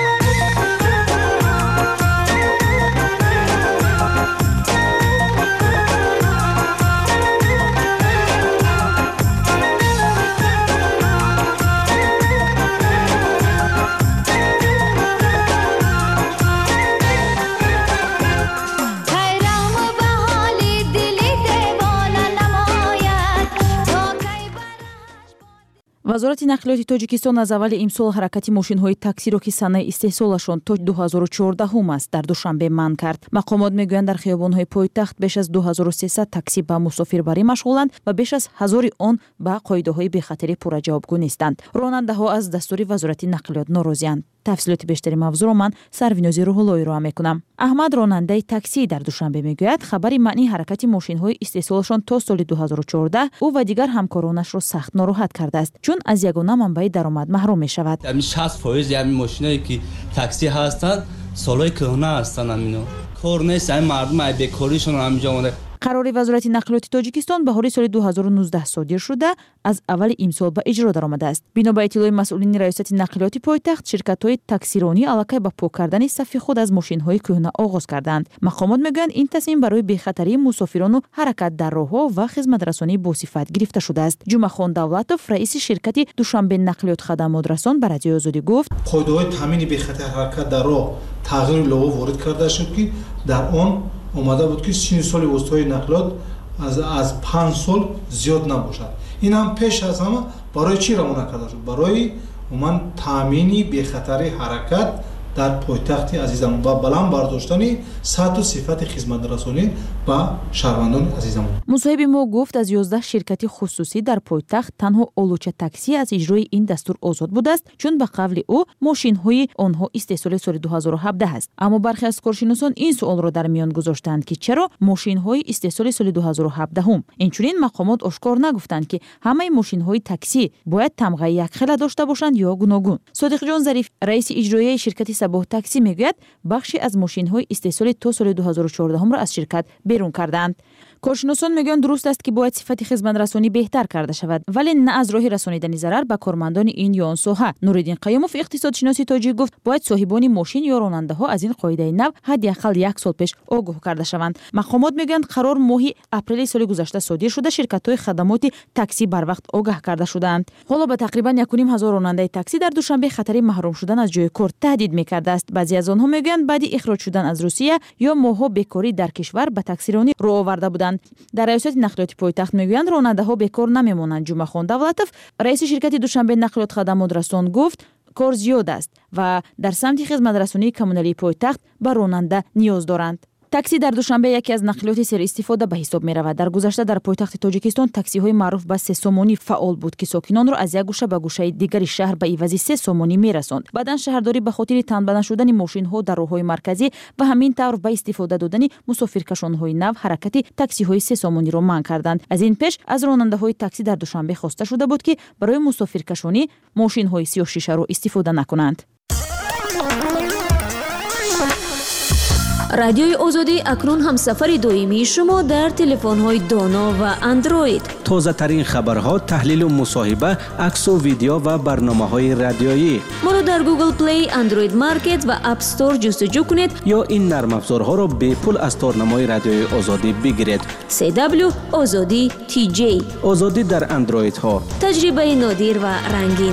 вазорати нақлиёти тоҷикистон аз аввали имсол ҳаракати мошинҳои таксиро ки санаи истеҳсолашон то 2014 аст дар душанбе манъ кард. мақомот мегӯянд дар хиёбонҳои пойтахт беш аз 2300 такси ба мусофирбарӣ машғуланд ва беш аз 1000 он ба қоидаҳои бехатарӣ пурра ҷавобгӯ нестанд. ронандаҳо аз дастури вазорати нақлиёт норозиянд. тафсилоти бештари мавзӯъро ман сарвинёзи рӯҳуллоӣ роа мекунам. аҳмад ронандаи таксӣ дар душанбе мегӯяд хабари маънии ҳаракати мошинҳои истеҳсолашон то соли 2014 ӯ ва дигар ҳамкоронашро сахт нороҳат кардааст, чун аз ягона манбаи даромад маҳрум мешавад. 60% ҳамин мошиное ки таксӣ ҳастанд солҳои кӯҳна ҳастанд, амино кор нест, ҳамин мардум ай бекоришон ҳаминҷо монда. қарори вазорати нақлиёти тоҷикистон баҳори соли 2019 содир шуда аз аввали имсол ба иҷро даромадааст. бино ба иттилои масъулини раёсати нақлиёти пойтахт, ширкатҳои таксиронӣ аллакай ба пок кардани сафи худ аз мошинҳои кӯҳна оғоз карданд. мақомот мегӯянд ин тасмим барои бехатарии мусофирону ҳаракат дар роҳҳо ва хизматрасонии босифат гирифта шудааст. ҷумахон давлатов, раиси ширкати душанбе нақлиёт хадамотрасон ба радиои озодӣ гуфт: қоидаҳои таъмини бехатари ҳаракат дар роҳ тағйири лово ворид карда шуд ки дар он омада буд ки синни соли воситаҳои нақлиёт аз 5 сол зиёд набошад. ин ҳам пеш аз ҳама барои чӣ равона карда шуд? барои умуман таъмини бехатари ҳаракат дар пойтахти азизамон ва баланд бардоштани сатҳу сифати хизматрасонӣ ба шаҳрвандони азизамон. мусоҳиби мо гуфт аз 11 ширкати хусусӣ дар пойтахт танҳо олуча таксӣ аз иҷрои ин дастур озод будааст, чун ба қавли ӯ мошинҳои онҳо истеҳсоли соли 2017 аст. аммо бархе аз коршиносон ин суолро дар миён гузоштанд ки чаро мошинҳои истеҳсоли соли 2017 инчунин мақомот ошкор нагуфтанд ки ҳамаи мошинҳои таксӣ бояд тамғаи якхела дошта бошанд ё гуногун. содиқҷон зариф, раиси иҷроияи ширкати сабоҳ таксӣ мегӯяд бахши аз мошинҳои истеҳсоли то соли 2014 аз ширкат берун карданд. коршиносон мегӯянд дуруст аст ки бояд сифати хизматрасонӣ беҳтар карда шавад, вале на аз роҳи расонидани зарар ба кормандони ин ё он соҳа. нуриддин қаюмов, иқтисодшиноси тоҷик, гуфт бояд соҳибони мошин ё ронандаҳо аз ин қоидаи нав ҳадди ақал 1 сол пеш огоҳ карда шаванд. мақомот мегӯянд қарор моҳи апрели соли гузашта содир шуда ширкатҳои хадамоти таксӣ барвақт огаҳ карда шудаанд. ҳоло ба тақрибан 1,500 ронандаи таксӣ дар душанбе хатари маҳрум шудан аз ҷои кор таҳдид мекардааст. баъзе аз онҳо мегӯянд баъди ихроҷ шудан аз русия ё моҳҳо бекорӣ дар кишвар ба таксиронӣ роҳ оварда буданд. дар раёсати нақлиёти пойтахт мегӯянд ронандаҳо бекор намемонанд. ҷумахон давлатов, раиси ширкати душанбе нақлиёт хадамотрасон, гуфт кор зиёд аст ва дар самти хизматрасонии коммуналии пойтахт ба ронанда ниёз доранд. такси дар душанбе яке аз нақлиёти серистифода ба ҳисоб меравад. дар гузашта дар пойтахти тоҷикистон таксиҳои маъруф ба сесомонӣ фаъол буд ки сокинонро аз як гӯша ба гӯшаи дигари шаҳр ба ивази сесомонӣ мерасонд. баъдан шаҳрдорӣ ба хотири танба нашудани мошинҳо дар роҳҳои марказӣ ва ҳамин тавр ба истифода додани мусофиркашонҳои нав ҳаракати таксиҳои сесомониро манъ карданд. аз ин пеш аз ронандаҳои таксӣ дар душанбе хоста шуда буд ки барои мусофиркашонӣ мошинҳои сиёҳшишаро истифода накунанд. радиои озодӣ акнун ҳамсафари доимии шумо дар телефонҳои доно ва андроид. тозатарин хабарҳо, таҳлилу мусоҳиба, аксу видео ва барномаҳои радиоӣ. моро дар Google Play, Android Market ва App Store ҷустуҷӯ кунед ё ин нармафзорҳоро бепул аз торнамои радиои озодӣ бигиред. CW Озодӣ TJ. озодӣ дар андроидҳо. таҷрибаи нодир ва рангин.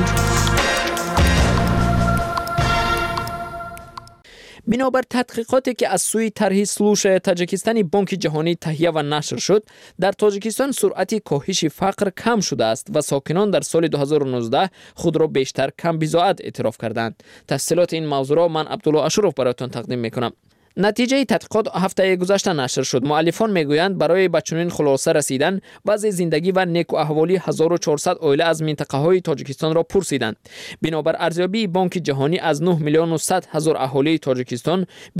бинобар тадқиқоте ки аз сӯи тарҳи слушаи таҷикистони бонки ҷаҳонӣ таҳия ва нашр шуд, дар тоҷикистон суръати коҳиши фақр кам шудааст ва сокинон дар соли 2019 худро бештар камбизоат эътироф карданд. тафсилоти ин мавзӯъро ман Абдулло Ашуров баротон тақдим мекунам. натиҷаи тадқиқот ҳафтаи гузашта нашр шуд. муаллифон мегӯянд барои ба чунин хулоса расидан вазъи зиндагӣ ва некуаҳволи 1400 оила аз минтақаҳои тоҷикистонро пурсиданд. бинобар арзёбии бонки ҷаҳонӣ аз 9 миллиону 100 ҳазор аҳолии тоҷикистон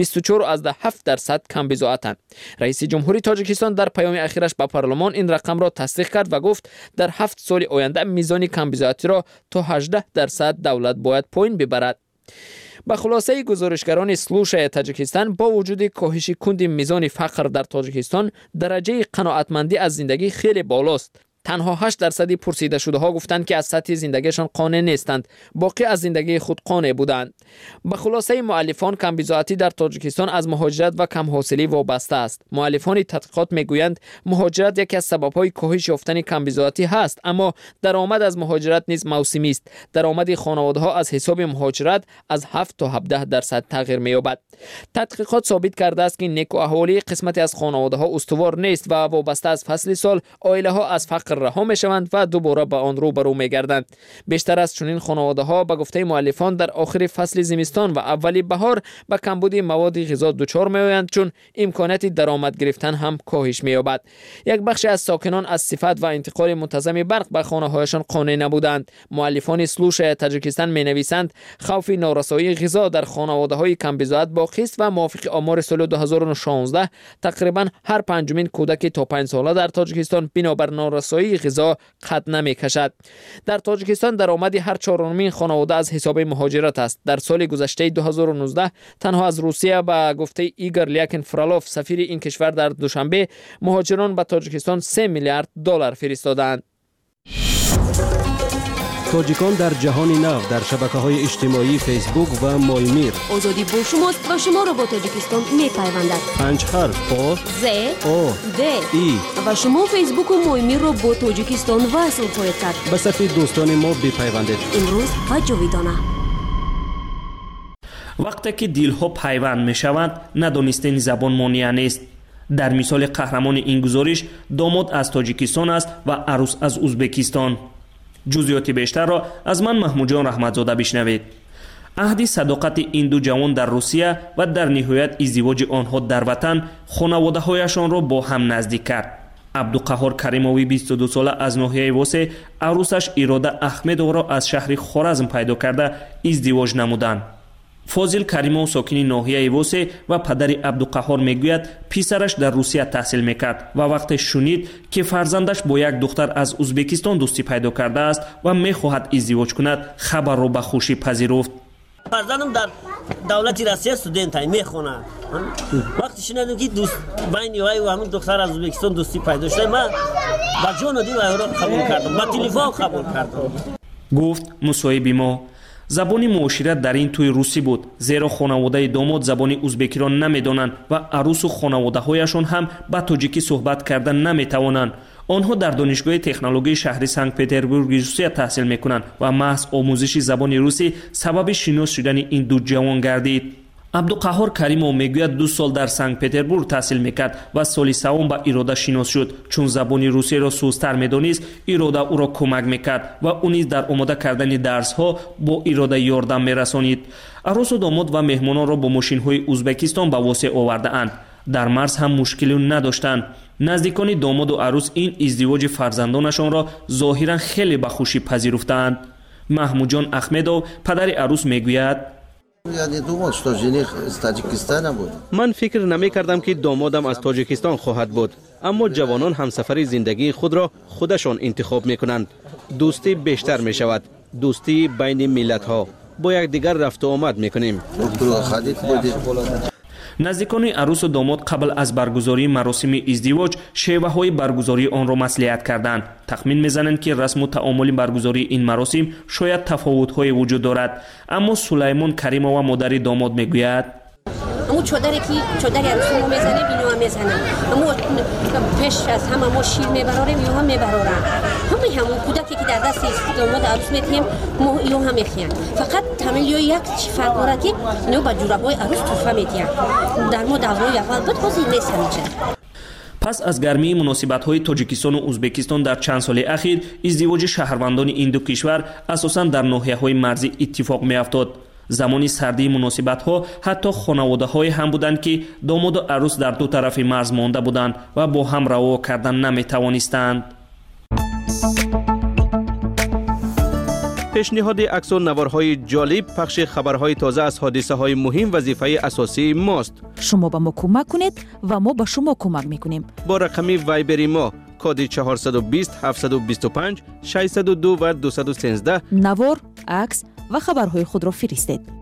24.7% камбизоатанд. раиси ҷумҳури тоҷикистон дар паёми ахираш ба парлумон ин рақамро тасдиқ кард ва гуфт дар 7 соли оянда мизони камбизоатиро то 18% давлат бояд поин бибарад. ба хулосаи гузоришгарони слушаи таҷикистон, бо вуҷуди коҳиши кунди мизони фақр дар тоҷикистон, дараҷаи қаноатмандӣ аз зиндагӣ хеле болост. танҳо 8% пурсидашудаҳо гуфтанд ки аз сатҳи зиндагиашон қонеъ нестанд, боқӣ аз зиндагии худ қонеъ буданд. ба хулосаи муаллифон, камбизоатӣ дар тоҷикистон аз муҳоҷират ва камҳосилӣ вобаста аст. муаллифони тадқиқот мегӯянд, муҳоҷират яке аз сабабҳои коҳиш ёфтани камбизоатӣ ҳаст, аммо даромад аз муҳоҷират низ мавсимист. даромади хонаводаҳо аз ҳисоби муҳоҷират аз 7 то 17% тағйир меёбад. тадқиқот собит кардааст ки некуаҳволии қисмате аз хонаводаҳо устувор нест ва вобаста аз фасли сол, оилаҳо аз фақр раҳо мешаванд ва дубора ба он рӯбарӯ мегарданд. бештар аз чунин хонаводаҳо ба гуфтаи муаллифон дар охири фасли зимистон ва аввали баҳор ба камбуди маводи ғизо дучор меоянд, чун имконияти даромад гирифтан ҳам коҳиш меёбад. як бахше аз сокинон аз сифат ва интиқоли мунтазами барқ ба хонаҳояшон қонеъ набуданд. муаллифони слушаи таҷикистон менависанд, хавфи норасоии ғизо дар хонаводаҳои камбизоат боқист ва мувофиқи омори соли 2016 тақрибан ҳар панҷумин кӯдаки то 5 сола дар тоҷикистон бинобар норасоии ғизо қад намекашад. дар тоҷикистон даромади ҳар чорумин хонавода аз ҳисоби муҳоҷират аст. дар соли гузаштаи 2019 танҳо аз Русия ба гуфтаи Игор Лякин Фролов, сафири ин кишвар дар Душанбе, муҳоҷирон ба Тоҷикистон $3 миллиард фиристоданд. тоҷикон дар ҷаҳони нав дар шабакаҳои иҷтимоӣ фейсбук ва моимир. озодӣ бо шумост ва шуморо бо Тоҷикистон мепайвандад. 5 ҳарф о з о д и ва шумо фейсбуку моимирро бо Тоҷикистон васл хоҳед кард. ба сафи дӯстони мо бипайвандед. имрӯз ва ҷовидона. вақте ки дилҳо пайванд мешаванд, надонистани забон монеа нест. дар мисоли қаҳрамони ин гузориш, домод аз Тоҷикистон аст ва арӯс аз Узбекистон. ҷузъиёти бештарро аз ман Маҳмудҷон Раҳматзода бишнавед. аҳди садоқати ин ду ҷавон дар Русия ва дар ниҳоят издивоҷи онҳо дар ватан хонаводаҳояшонро бо ҳам наздик кард. абдуқаҳҳор Каримовӣ 22 сола аз ноҳияи Восе арӯсаш Ирода Аҳмедовро аз шаҳри Хоразм пайдо карда издивоҷ намуданд. Фозил Каримов сокини ноҳияи Восе ва падари Абдуқаҳҳор мегӯяд, писараш дар Русия таҳсил мекард ва вақте шунид ки фарзандаш бо як духтар аз Узбекистон дӯстӣ пайдо кардааст ва мехоҳад издивоҷ кунад, хабарро ба хушӣ пазируфт. фарзандам дар давлати Россия студентай мехонад. вақте шунидам ки байни вай ва ҳамин духтар аз Узбекистон дӯстӣ пайдо шуда, ман ба ҷону дил вайро қабул кардам, ба телефон қабул кардам. гуфт мусоҳиби мо. забони муошират дар ин тӯй русӣ буд, зеро хонаводаи домод забони узбекиро намедонанд ва арӯсу хонаводаҳояшон ҳам ба тоҷикӣ суҳбат кардан наметавонанд. онҳо дар донишгоҳи технологии шаҳри Санкт-Петербурги Русия таҳсил мекунанд ва маҳз омӯзиши забони русӣ сабаби шинос шудани ин ду ҷавон гардид. абдуқаҳҳор Каримов мегӯяд 2 сол дар Санкт-Петербург таҳсил мекард ва соли савум ба Ирода шинос шуд. чун забони русиеро сӯзтар медонист, Ирода ӯро кӯмак мекард ва ӯ низ дар омода кардани дарсҳо бо Ирода ёрдам мерасонид. арӯсу домод ва меҳмононро бо мошинҳои Узбекистон ба Восе овардаанд. در مرز هم مشکلی نداشتند. نزدیکان داماد و عروس این ازدواج فرزندانشان را ظاهرا خیلی به خوشی پذیرفتند. محمود جان احمدov پدر عروس میگوید من فکر نمی کردم که دامادم از تاجیکستان خواهد بود، اما جوانان همسفر زندگی خود را خودشان انتخاب می کنند. دوستی بیشتر می شود، دوستی بین ملت ها. با یکدیگر رفت و آمد می کنیم. نزدیکان عروس و داماد قبل از برگزاری مراسم ازدواج شیوه های برگزاری آن را مصلحت کردند. تخمین میزنند که رسم و تعامل برگزاری این مراسم شاید تفاوت های وجود دارد، اما سلیمان کریمова مادر داماد میگوید امو چادری که چادری عروسی ما میزنه بینو هم میزنن، امو پیش از همه ما شیر میبراریم یو هم میبرارن، همون کودکی که در دست داماد عروس میتیم ما یو هم میخیان. فقط تمیل یو یک فرق داره که اینو با جورابای عروس تحفه میدین. در ما دورای اول بود بازی نیست همیشه. پس از گرمی مناسبت‌های تاجیکستان و ازبکستان در چند سال اخیر، ازدواج شهروندان این دو کشور اساساً در ناحیه‌های مرزی اتفاق می‌افتاد. زمانی سردی مناسبت‌ها حتی خانواده‌های هم بودند که داماد و عروس در دو طرف مرز مانده بودند و با هم روا کردن نمی‌توانستند. پیشنهاد عکس و نوارهای جالب، پخش خبرهای تازه از حادثه‌های مهم وظیفه اساسی ماست. شما به ما کمک کنید و ما به شما کمک میکنیم. با رقم وایبری ما کد 420 725 602 و 213 نوار، عکس و خبرهای خود را فرستید.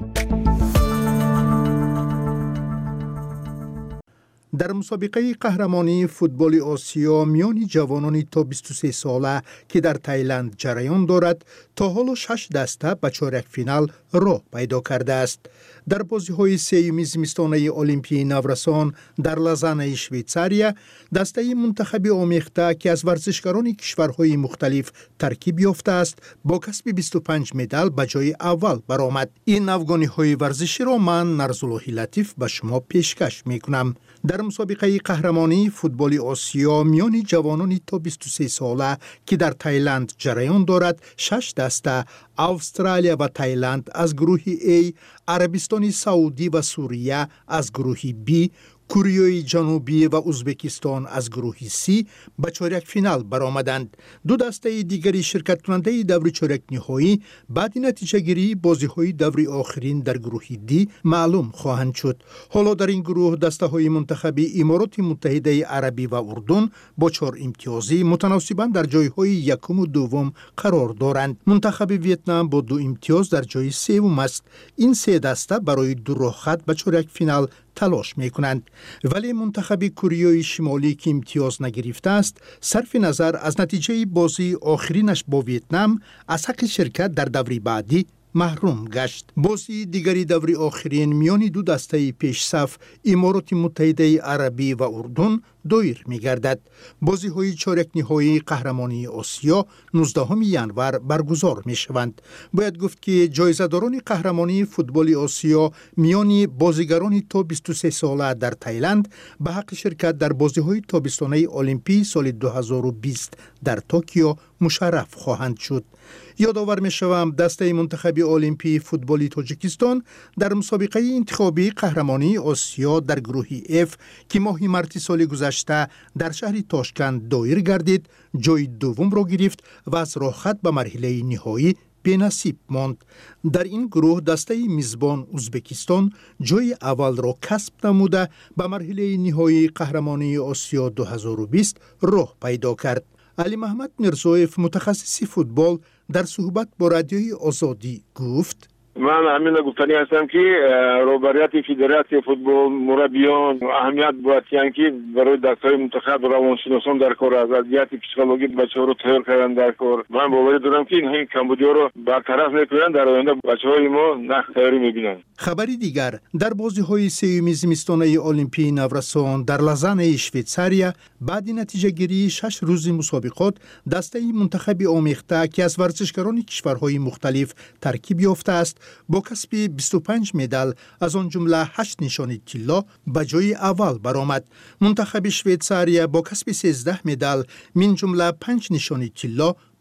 در مسابقه قهرمانی فوتبال آسیا میان جوانان تا 23 ساله که در تایلند جریان دارد، تا حالا 6 دسته به چهارک فینال راه پیدا کرده است. در بازی‌های سوم زمستانه المپیای نورسان در لازان شویتزاریا، دسته منتخب آمیخته که از ورزشکاران کشورهای مختلف ترکیب یافته است، با کسب 25 مدال به جای اول برآمد. این افغانی‌های ورزشی را من نرزاللهی لطیف به شما پیشکش می‌کنم. در مسابقه قهرمانی فوتبال آسیا میان جوانان تا 23 ساله که در تایلند جریان دارد، 6 دسته استرالیا و تایلند از گروه A، عربستان سعودی و سوریه از گروه B، کره جنوبی و ازبکستان از گروه C به چهارک فینال برآمدند. دو دسته دیگری شرکت کننده دور چهارک نهایی بعد نتیجه گیری بازی‌های دور آخرین در گروه D معلوم خواهند شد. حالا در این گروه دسته های منتخب امارات متحده عربی و اردن با 4 امتیازی متناسباً در جایهای یکم و دوم قرار دارند. منتخب ویتنام با 2 امتیاز در جای سوم است. این سه دسته برای دو راه خط به چهارک فینال تلاش میکنند، ولی منتخب کره شمالی که امتیاز نگرفته است، صرف نظر از نتیجه بازی آخرینش با ویتنام از حق شرکت در دوری بعدی محروم گشت. بازی دیگری دوری آخرین میان دو دسته پیش صف امارات متحده عربی و اردن دایر می‌گردد. بازی‌های چهارک نهایی قهرمانی آسیا 19 ژانویه برگزار می‌شوند. باید گفت که جایزه‌داران قهرمانی فوتبال آسیا میان بازیگران تا 23 ساله در تایلند به حق شرکت در بازی‌های تابستانه المپی سال 2020 در توکیو مشرف خواهند شد. یادآور می‌شوم دسته منتخب المپی فوتبالی تاجیکستان در مسابقه انتخابی قهرمانی آسیا در گروه F که ماه مارس سال گذشته در شهر تاشکند دایر گردید، جای دوم را گرفت و از راه خط به مرحله نهایی بی‌نصیب ماند. در این گروه دسته میزبان ازبکستان جای اول را کسب نموده به مرحله نهایی قهرمانی آسیا 2020 راه پیدا کرد. علی محمد میرزایف متخصص فوتبال در صحبت با رادیوی آزادی گفت: من امین گفتنی هستم که روبریت فدراسیون فوتبال مربیان اهمیت باید که برای دستای منتخب روانشناسان در کار از وضعیت پسیکولوژیک بچه‌ها رو تیار کردن در کار. من باور دارم که این کمبودی رو برطرف میکنن، در آینده بچه‌های ما نقش تیاری میبینن. خبری دیگر در بازی‌های سوم زمستانه المپی نورسان در لازان شویتزاریا بعد نتیجه گیری 6 روز مسابقات، دسته منتخب آمیخته که از ورزشکاران کشورهای مختلف ترکیب یافته است با کسب 25 مدال از آن جمله 8 نشان طلا به جای اول برآمد. منتخب شویتزاریا با کسب 13 مدال من جمله 5 نشان طلا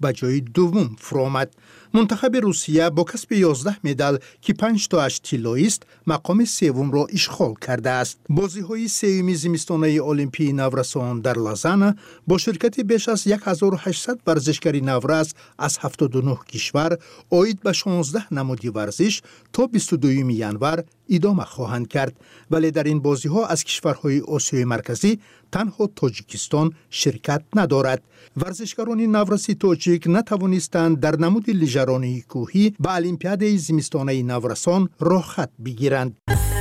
به جای دوم فرآمد. منتخب روسیه با کسب 11 مدال که 5 تاش طلایی است مقام سوم را اشغال کرده است. بازی‌های سوم زمستانه المپیک نورسان در لازان با شرکت بیش از 1800 ورزشکار نورس از 79 کشور عاید به 16 نماد ورزش تا 22 ینور ادامه خواهند کرد، ولی در این بازی‌ها از کشورهای آسیای مرکزی تنها تاجیکستان شرکت ندارد. ورزشکاران نورسی تاجیک نتوانستند در نمود لیژرانی کوهی به المپیاد زمستانه نورسان راه خط بگیرند.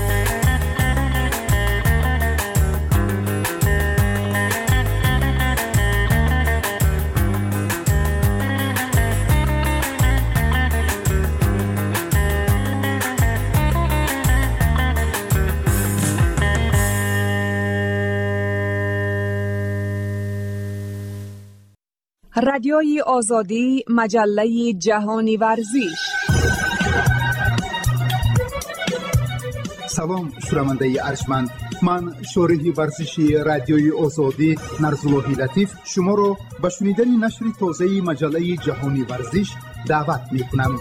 رادیوی آزادی، مجله جهانی ورزش. سلام شنونده ارجمند، من شارح ورزشی رادیوی آزادی نرزالله لطیف شما را به شنیدن نشر تازه مجله جهانی ورزش دعوت می‌کنم.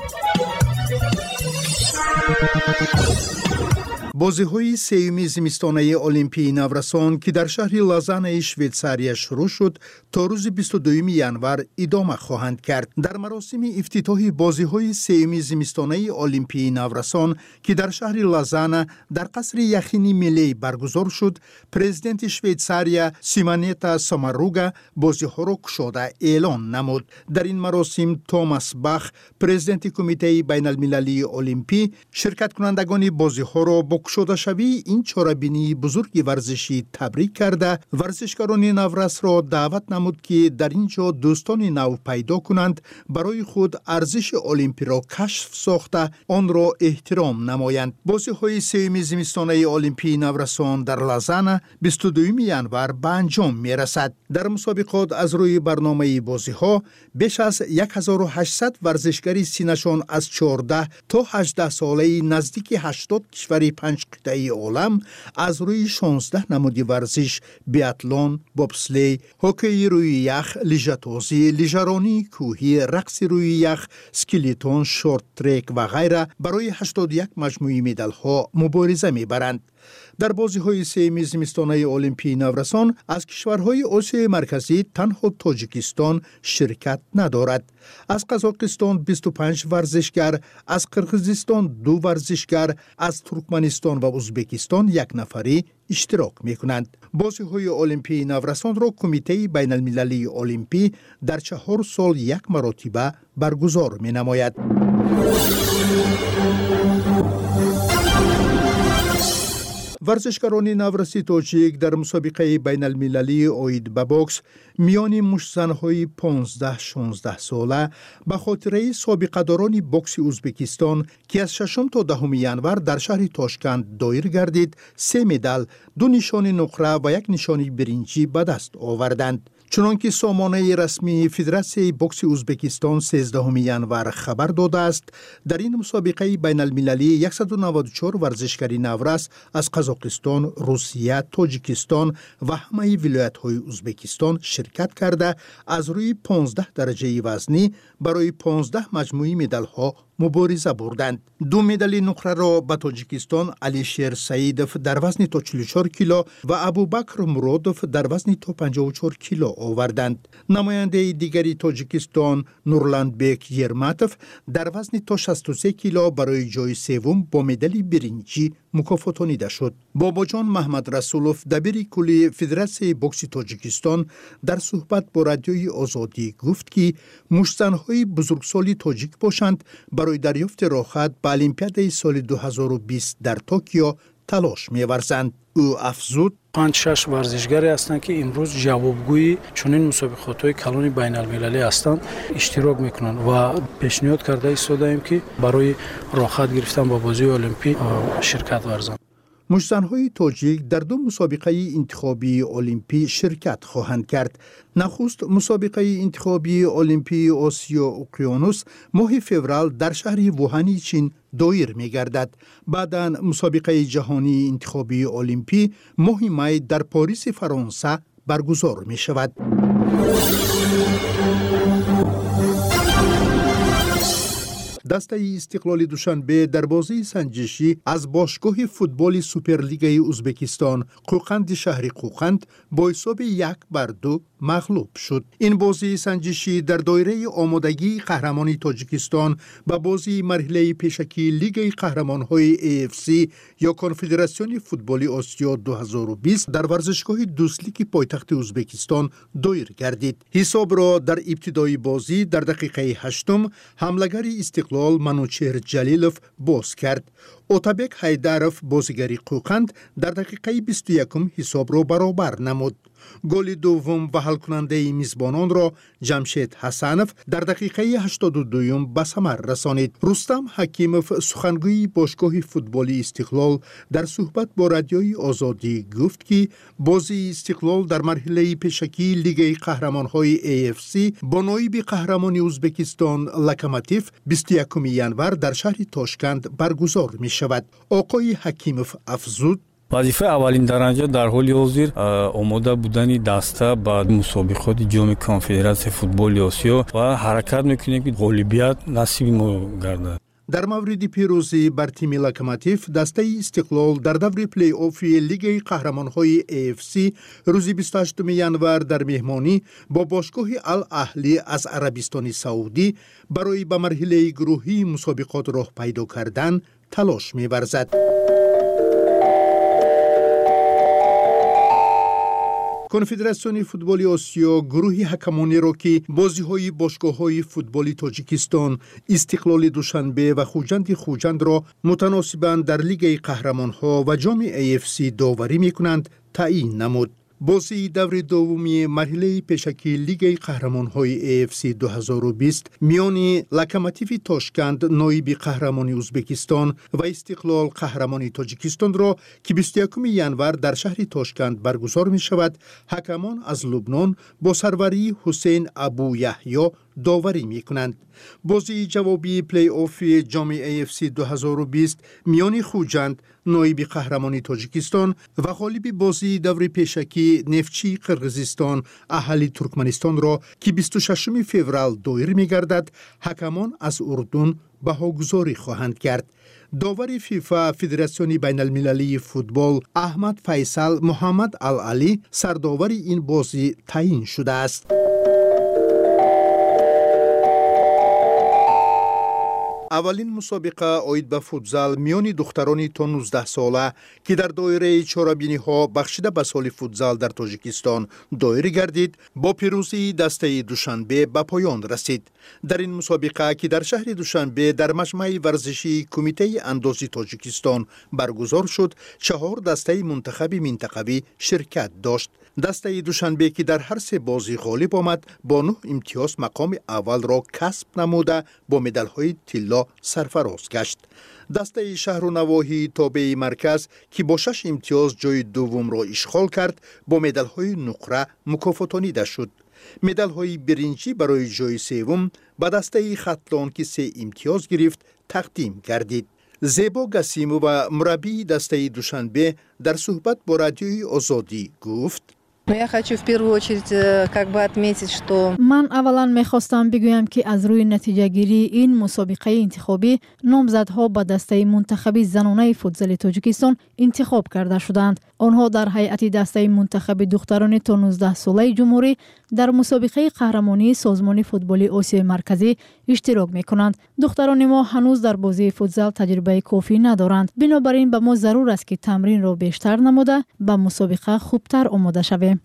بازی‌های سوم زمستانه المپیک نورسان که در شهر لازان شویتزاریا شروع شد تا روز 22 ینور ادامه خواهند کرد. در مراسم افتتاح بازی‌های سوم زمستانه المپیک نورسان که در شهر لازان در قصر یخنی ملی برگزار شد، پرزیدنت شویتزاریا سیمانتا ساماروگا بازی‌ها را گشوده اعلان نمود. در این مراسم توماس باخ، پرزیدنت کمیته بین‌المللی المپیک، شرکت کنندگان بازی‌ها را با گشوده شوی این چاره‌بینی بزرگ ورزشی تبریک کرده، ورزشکاران نورس را دعوت نمود که در اینجا دوستان نو پیدا کنند، برای خود ارزش المپیک را کشف ساخته آن را احترام نمایند. بازی‌های سوم زمستانه المپیک نورسان در لازان 22 ینور به انجام می‌رسد. در مسابقات از روی برنامه بازی‌ها بیش از 1800 ورزشکار سینشان از 14 تا 18 ساله نزدیک 80 کشور 5 قطعه عالم از روی 16 نماد ورزش بیاتلون، بوبسلی، هوکی روی یخ، لیژه‌تازی، لیژرانی کوهی، رقص روی یخ، اسکیلیتون، شورت ترک و غیره برای 81 مجموعه مدال‌ها مبارزه می‌برند. در بازی‌های سوم زمستانه المپیک نورسان از کشورهای آسیای مرکزی تنها تاجیکستان شرکت ندارد. از قزاقستان 25 ورزشکار، از قرقیزستان 2 ورزشکار، از ترکمنستان و ازبکستان 1 نفری اشتراک می‌کنند. بازی‌های المپیک نورسان را کمیته بین‌المللی المپیک در 4 سال 1 مرتبه برگزار می‌نماید. ورزشکاران نورسی تاجیک در مسابقه بین المللی عاید به بوکس میان مشت‌زن‌های 15-16 ساله به خاطره سابقه داران بوکس ازبکستان که از 6 تا 10 ینور در شهر تاشکند دایر گردید 3 مدال، 2 نشان نقره و 1 نشان برنجی به دست آوردند. چنانکه سامانه رسمی فدراسیون بوکس ازبکستان 13 ینور خبر داده است، در این مسابقه بین المللی 194 ورزشکار نورس از قزاقستان، روسیه، تاجیکستان و همه ولایت‌های ازبکستان شرکت کرده از روی 15 درجه وزنی برای 15 مجموعه مدال‌ها مبارزه بردند. 2 مدال نقره را به تاجیکستان علیشیر سعیدوف در وزن تا 44 کیلو و ابوبکر مرادوف در وزن تا 54 کیلو آوردند. نماینده دیگری تاجیکستان نورلانبک یرماتوف در وزن تا 63 کیلو برای جای سوم با مدال برنجی مکافاتانیده شد. باباجان محمد رسولوف دبیر کلی فدراسیون بوکس تاجیکستان در صحبت با رادیوی آزادی گفت که مشت‌زن‌های بزرگسالی تاجیک باشند برای دریافت راحت به المپیاد سال 2020 در توکیو تلاش می‌ورزند. او افزود 5-6 ورزشکاری هستند که امروز جوابگوی چنین مسابقات‌های کلان بین‌المللی هستند اشتراک می‌کنند و پیشنهاد کرده ایستاده‌ایم که برای راحت گرفتن با بازی المپیک شرکت ورزند. مشت‌زن‌های تاجیک در 2 مسابقه انتخابی المپیک شرکت خواهند کرد. نخست مسابقه انتخابی المپیک آسیا اقیانوس ماه فوریه در شهر ووهان چین دایر می‌گردد. بعداً مسابقه جهانی انتخابی المپیک ماه می در پاریس فرانسه برگزار می‌شود. دسته استقلال دوشنبه در بازی سنجشی از باشگاه فوتبال سوپرلیگای ازبکستان قوقند شهر قوقند با حساب 1-2 مغلوب شد. این بازی سنجشی در دایره آمادگی قهرمانی تاجیکستان و بازی مرحله پیشکی لیگ قهرمان‌های AFC یا کنفدراسیون فوتبال آسیا 2020 در ورزشگاه دوسلیک پایتخت ازبکستان دایر گردید. حساب را در ابتدای بازی در دقیقه 8 حملگر استقلال منوچهر جلیلوف باز کرد. اوتابک حیدروف بازیگر قوقند در دقیقه 21 حساب را برابر نمود. گل دوم و حل کننده میزبانان را جمشید حسنوف در دقیقه 82 به ثمر رسانید. رستم حکیموف سخنگوی باشگاه فوتبال استقلال در صحبت با رادیوی آزادی گفت که بازی استقلال در مرحله پیشکی لیگ قهرمان‌های AFC با نایب قهرمان ازبکستان لوکوموتیو 21 ینور در شهر تاشکند برگزار می شود. آقای حکیموف افزود: وظیفه اولین درجه در حال حاضر آماده بودن دسته با مسابقات جام کنفدراسیون فوتبال آسیا و حرکت میکنیم که غالبیت نصیب ما گردد. در مورد پیروزی بر تیم لوکوموتیو، دسته استقلال در دور پلی آف لیگ قهرمان‌های AFC روز 28 ینور در مهمانی با باشگاه الاهلی از عربستان سعودی برای به مرحله گروهی مسابقات راه پیدا کردن تلاش می‌ورزد. کنفدراسیون فوتبال آسیا گروه حکمانی را که بازی‌های باشگاه‌های فوتبال تاجیکستان، استقلال دوشنبه و خوجند را متناسباً در لیگ قهرمان‌ها و جام AFC داوری می‌کنند تعیین نمود. بازی دور دومی مرحله پیشکی لیگ قهرمان‌های AFC 2020 میان لوکوموتیو تاشکند نایب قهرمان ازبکستان و استقلال قهرمان تاجیکستان را که 21 ینور در شهر تاشکند برگزار می شود، حکمان از لبنان با سروری حسین ابو یحیی داوری می کنند. بازی جوابی پلی آف جام AFC 2020 میان خوجند نایب قهرمان تاجیکستان و غالب بازی دور پیشکی نفتچی قرقیزستان اهالی ترکمنستان را که 26 فوریه دایر می گردد، حکمان از اردن بهاگذاری خواهند کرد. داور فیفا فدراسیون بین المللی فوتبال احمد فیصل محمد العلی سرداور این بازی تعیین شده است. اولین مسابقه آید به فوتزال میان دختران تا 19 ساله که در دایره چهاربینی ها بخشیده به سال فوتزال در تاجیکستان دایر گردید با پیروزی دسته دوشنبه به پایان رسید. در این مسابقه که در شهر دوشنبه در مجمع ورزشی کمیته اندازی تاجیکستان برگزار شد، 4 دسته منتخب منطقوی شرکت داشت. دسته دوشنبه که در هر 3 بازی غالب آمد با 9 امتیاز مقام اول را کسب نموده با مدال‌های طلا سرفراز گشت. دسته شهر و نواحی تابع مرکز که با 6 امتیاز جای دوم را اشغال کرد با مدال‌های نقره مکافاتانیده شد. مدال‌های برنجی برای جای سوم به دسته خطلان که 3 امتیاز گرفت تقدیم گردید. زیبا گسیمو و مربی دسته دوشنبه در صحبت با رادیوی آزادی گفت: من اولا میخواستم بگویم که از روی نتیجه گیری این مسابقه انتخابی نامزدها به دسته منتخب زنانه فوتزال تاجیکستان انتخاب کرده شدند. آنها در هیئت دسته منتخب دختران تا 19 ساله جمهوری در مسابقه قهرمانی سازمان فوتبال آسیای مرکزی اشتراک میکنند. دختران ما هنوز در بازی فوتزال تجربه کافی ندارند. بنابراین به ما ضرور است که تمرین را بیشتر نموده به مسابقه خوبتر آماده شویم.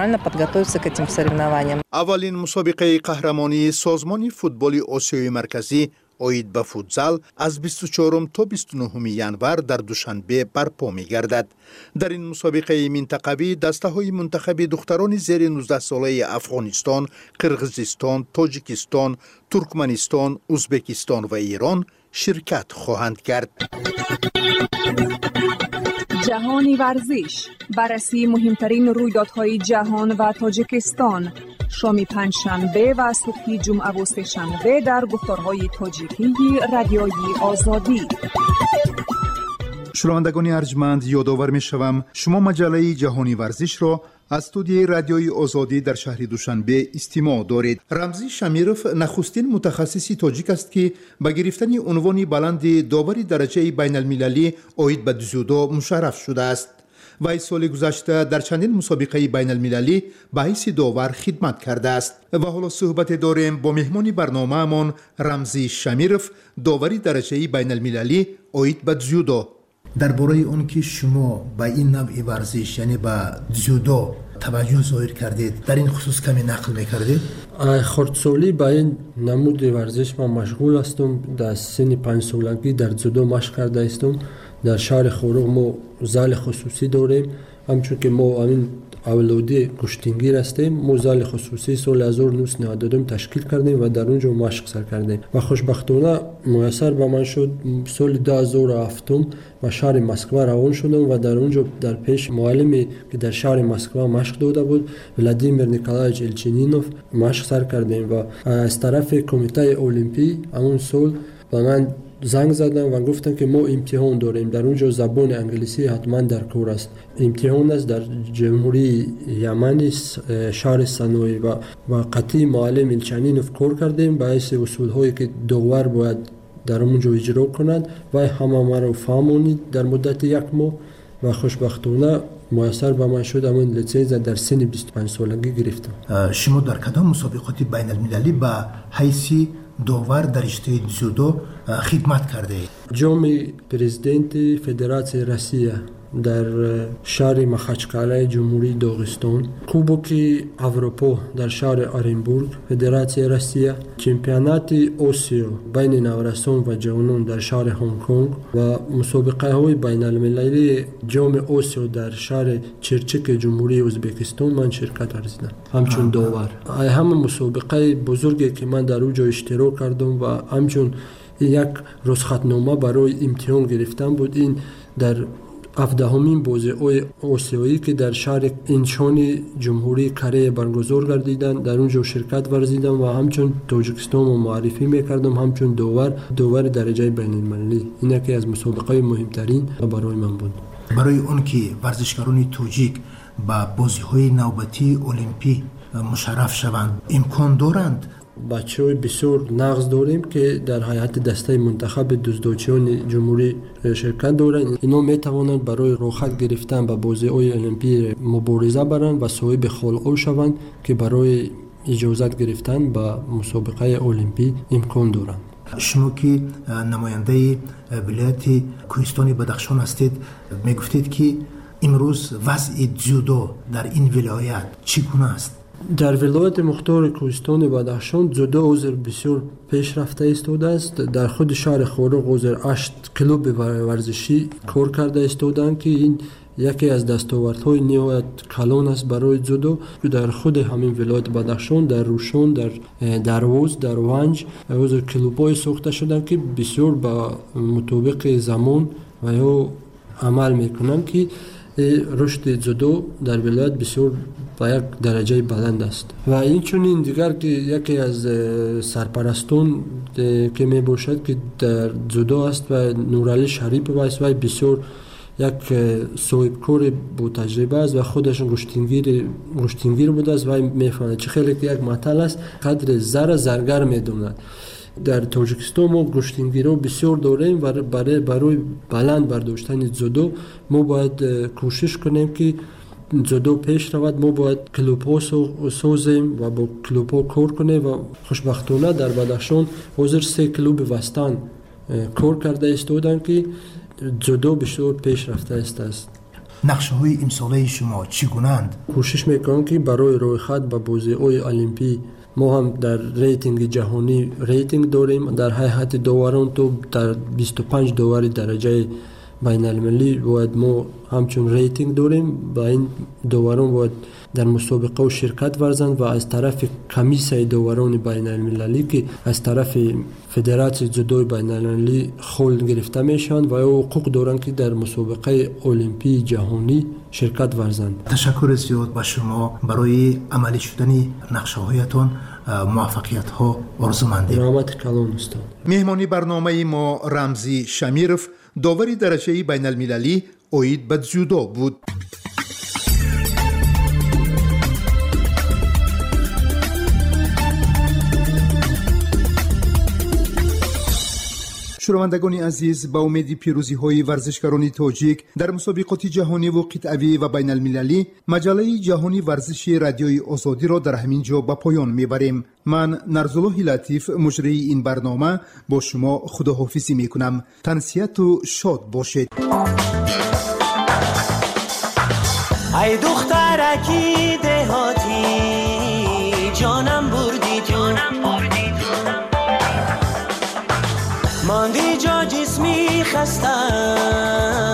اولین مسابقه قهرمانی سازمان فوتبال آسیای مرکزی آید به فوتزال از 24 تا 29 ینور در دوشنبه برپا می گردد. در این مسابقه منطقوی دسته های منتخب دختران زیر 19 ساله افغانستان، قرقیزستان، تاجیکستان، ترکمنستان، ازبکستان و ایران شرکت خواهند کرد. جهانی ورزش، بررسی مهمترین رویدادهای جهان و تاجیکستان، شام پنجشنبه و صبح جمعه و سه‌شنبه در گفتارهای تاجیکی رادیوی آزادی. شنوندگان ارجمند، یادآور می‌شوم شما مجله جهانی ورزش را از استودیوی رادیوی آزادی در شهر دوشنبه استماع دارید. رمزی شمیروف نخستین متخصص تاجیک است که به گرفتن عنوان بلند داور درجه بین المللی عاید به جودو مشرف شده است. وی سال گذشته در چندین مسابقه بین المللی به حیث داور خدمت کرده است. و حالا صحبت داریم با مهمان برنامه‌مان رمزی شمیروف، داوری درجه بین المللی عاید به جودو. درباره اون که شما به این نوع ورزش یعنی به جودو توجه ظاهر کردید، در این خصوص کمی نقل میکردید؟ خردسالی به این نمود ورزش من مشغول هستم. در سن 5 سالگی در جودو مشق کرده هستم. در شهر خوروغ ما زال خصوصی داریم، همچون که ما این اولادی کشتینگیر هستیم. ما زال خصوصی سال 1992 تشکیل کردیم و در اونجا مشق سر کردیم و خوشبختانه میسر به من شد سال 2007 و شهر مسکو روان شدم و در اونجا در پیش معلمی که در شهر مسکو مشق داده بود، ولادیمیر نیکولایویچ ایلچینینوف، مشق سر کردیم و از طرف کمیته المپی همون سال به من زنگ زدن و گفتن که ما امتحان داریم. در اونجا زبان انگلیسی حتما در کار است. امتحان است در جمهوری یمن شهر سنوی و قطعی معلم ایلچینینوف کار کردیم به حیث اصول هایی که داور باید در اونجا اجرا کنند و همه ما رو فهمونید در مدت 1 ماه و خوشبختانه میسر به من شد همون لیسانس در سن 25 سالگی گرفتم. شما در کدام مسابقات بین المللی به حیث داور در رشته جودو خدمت کرده اید؟ جام پرزیدنت فدراسیون روسیه در شهر مخچکاله جمهوری داغستان، کوبوک اروپا در شهر آرنبورگ فدراسیون روسیه، چمپیونات آسیا بین نوجوانان و جوانان در شهر هنگ کنگ و مسابقه های بین المللی جام آسیا در شهر چرچک جمهوری ازبکستان من شرکت ورزیدم همچون داور. همه مسابقه بزرگی که من در اونجا اشتراک کردم و همچون یک رخصتنامه برای امتحان گرفتم بود. این در 17مین بازی آسیایی که در شهر اینچون جمهوری کره برگزار گردیدن در اونجا شرکت ورزیدم و همچون تاجیکستان رو معرفی میکردم همچون داور درجه بین المللی. این یکی از مسابقه مهمترین برای من بود. برای اون که ورزشکاران تاجیک با بازی‌های نوبتی المپی مشرف شوند امکان دارند؟ بچه‌های بسیار نغز داریم که در هیئت دسته منتخب دزدچیان جمهوری شرکت دارند. اینا میتوانند برای راحت گرفتن به بازی‌های المپی مبارزه برند و صاحب خلق شوند که برای اجازت گرفتن به مسابقه المپی امکان دارند. شما که نماینده ولایت کوهستان بدخشان هستید، میگفتید که امروز وضع جودو در این ولایت چگونه است؟ در ولایت مختار کوهستان بدخشان جودو حضور بسیار پیشرفته ایستاده است. در خود شهر خوروغ حضور 8 کلوب ورزشی کار کرده ایستادند که این یکی از دستاوردهای نهایت کلان است برای جودو. در خود همین ولایت بدخشان در روشون، در دروز، در ونج حضور کلوب‌های ساخته شدند که بسیار با مطابق زمان و یا عمل میکنند که رشد جودو در ولایت بسیار با یک درجه بلند است و این چنین دیگر که یکی از سرپرستان که می باشد که در جودو است و نورعلی شریف است و بسیار یک صاحب کار با تجربه است و خودش گشتینگیر بوده است و میفهمد چه خیلی که یک مطل است قدر زرگر میدوند. در تاجیکستان ما گشتینگیرا بسیار داریم و برای بلند برداشتن جودو ما باید کوشش کنیم که جودو پیش رود. ما باید کلوب‌ها سازیم و با کلوب‌ها کار کنیم و خوشبختانه در بدخشان حاضر 3 کلوب وستان کار کرده ایستادند که جودو بسیار پیش رفته است. نقشه های امساله شما چگونه‌اند؟ کوشش میکنم که برای رویخط به بازی‌های المپی ما هم در ریتینگ جهانی ریتینگ داریم. در هیئت داوران تو در 25 داور درجه بین المللی باید ما همچون ریتینگ داریم. با این داوران باید در مسابقه و شرکت ورزند و از طرف کمیسه داوران بین المللی که از طرف فدراسیون جودو بین المللی خول گرفته میشن و حقوق دارند که در مسابقه المپی جهانی شرکت ورزند. تشکر زیاد به شما. برای عملی شدن نقشه هایتان موفقیت ها آرزومندیم. رحمت کلام استاد. مهمانی برنامه ما رمزی شمیروف، داور درجه بین المللی اوید بدزودو بود. شنوندگان عزیز، با امید پیروزی های ورزشکاران تاجیک در مسابقات جهانی و قطعی و بین المللی، مجله جهانی ورزش رادیوی آزادی را در همین جا به پایان میبریم. من نرزالله لطیف مجری این برنامه با شما خداحافظی میکنم. تنسیت و شاد باشید. ای دخترکی دهاتی جانم بردی تو، ماندی جا جسمی خستم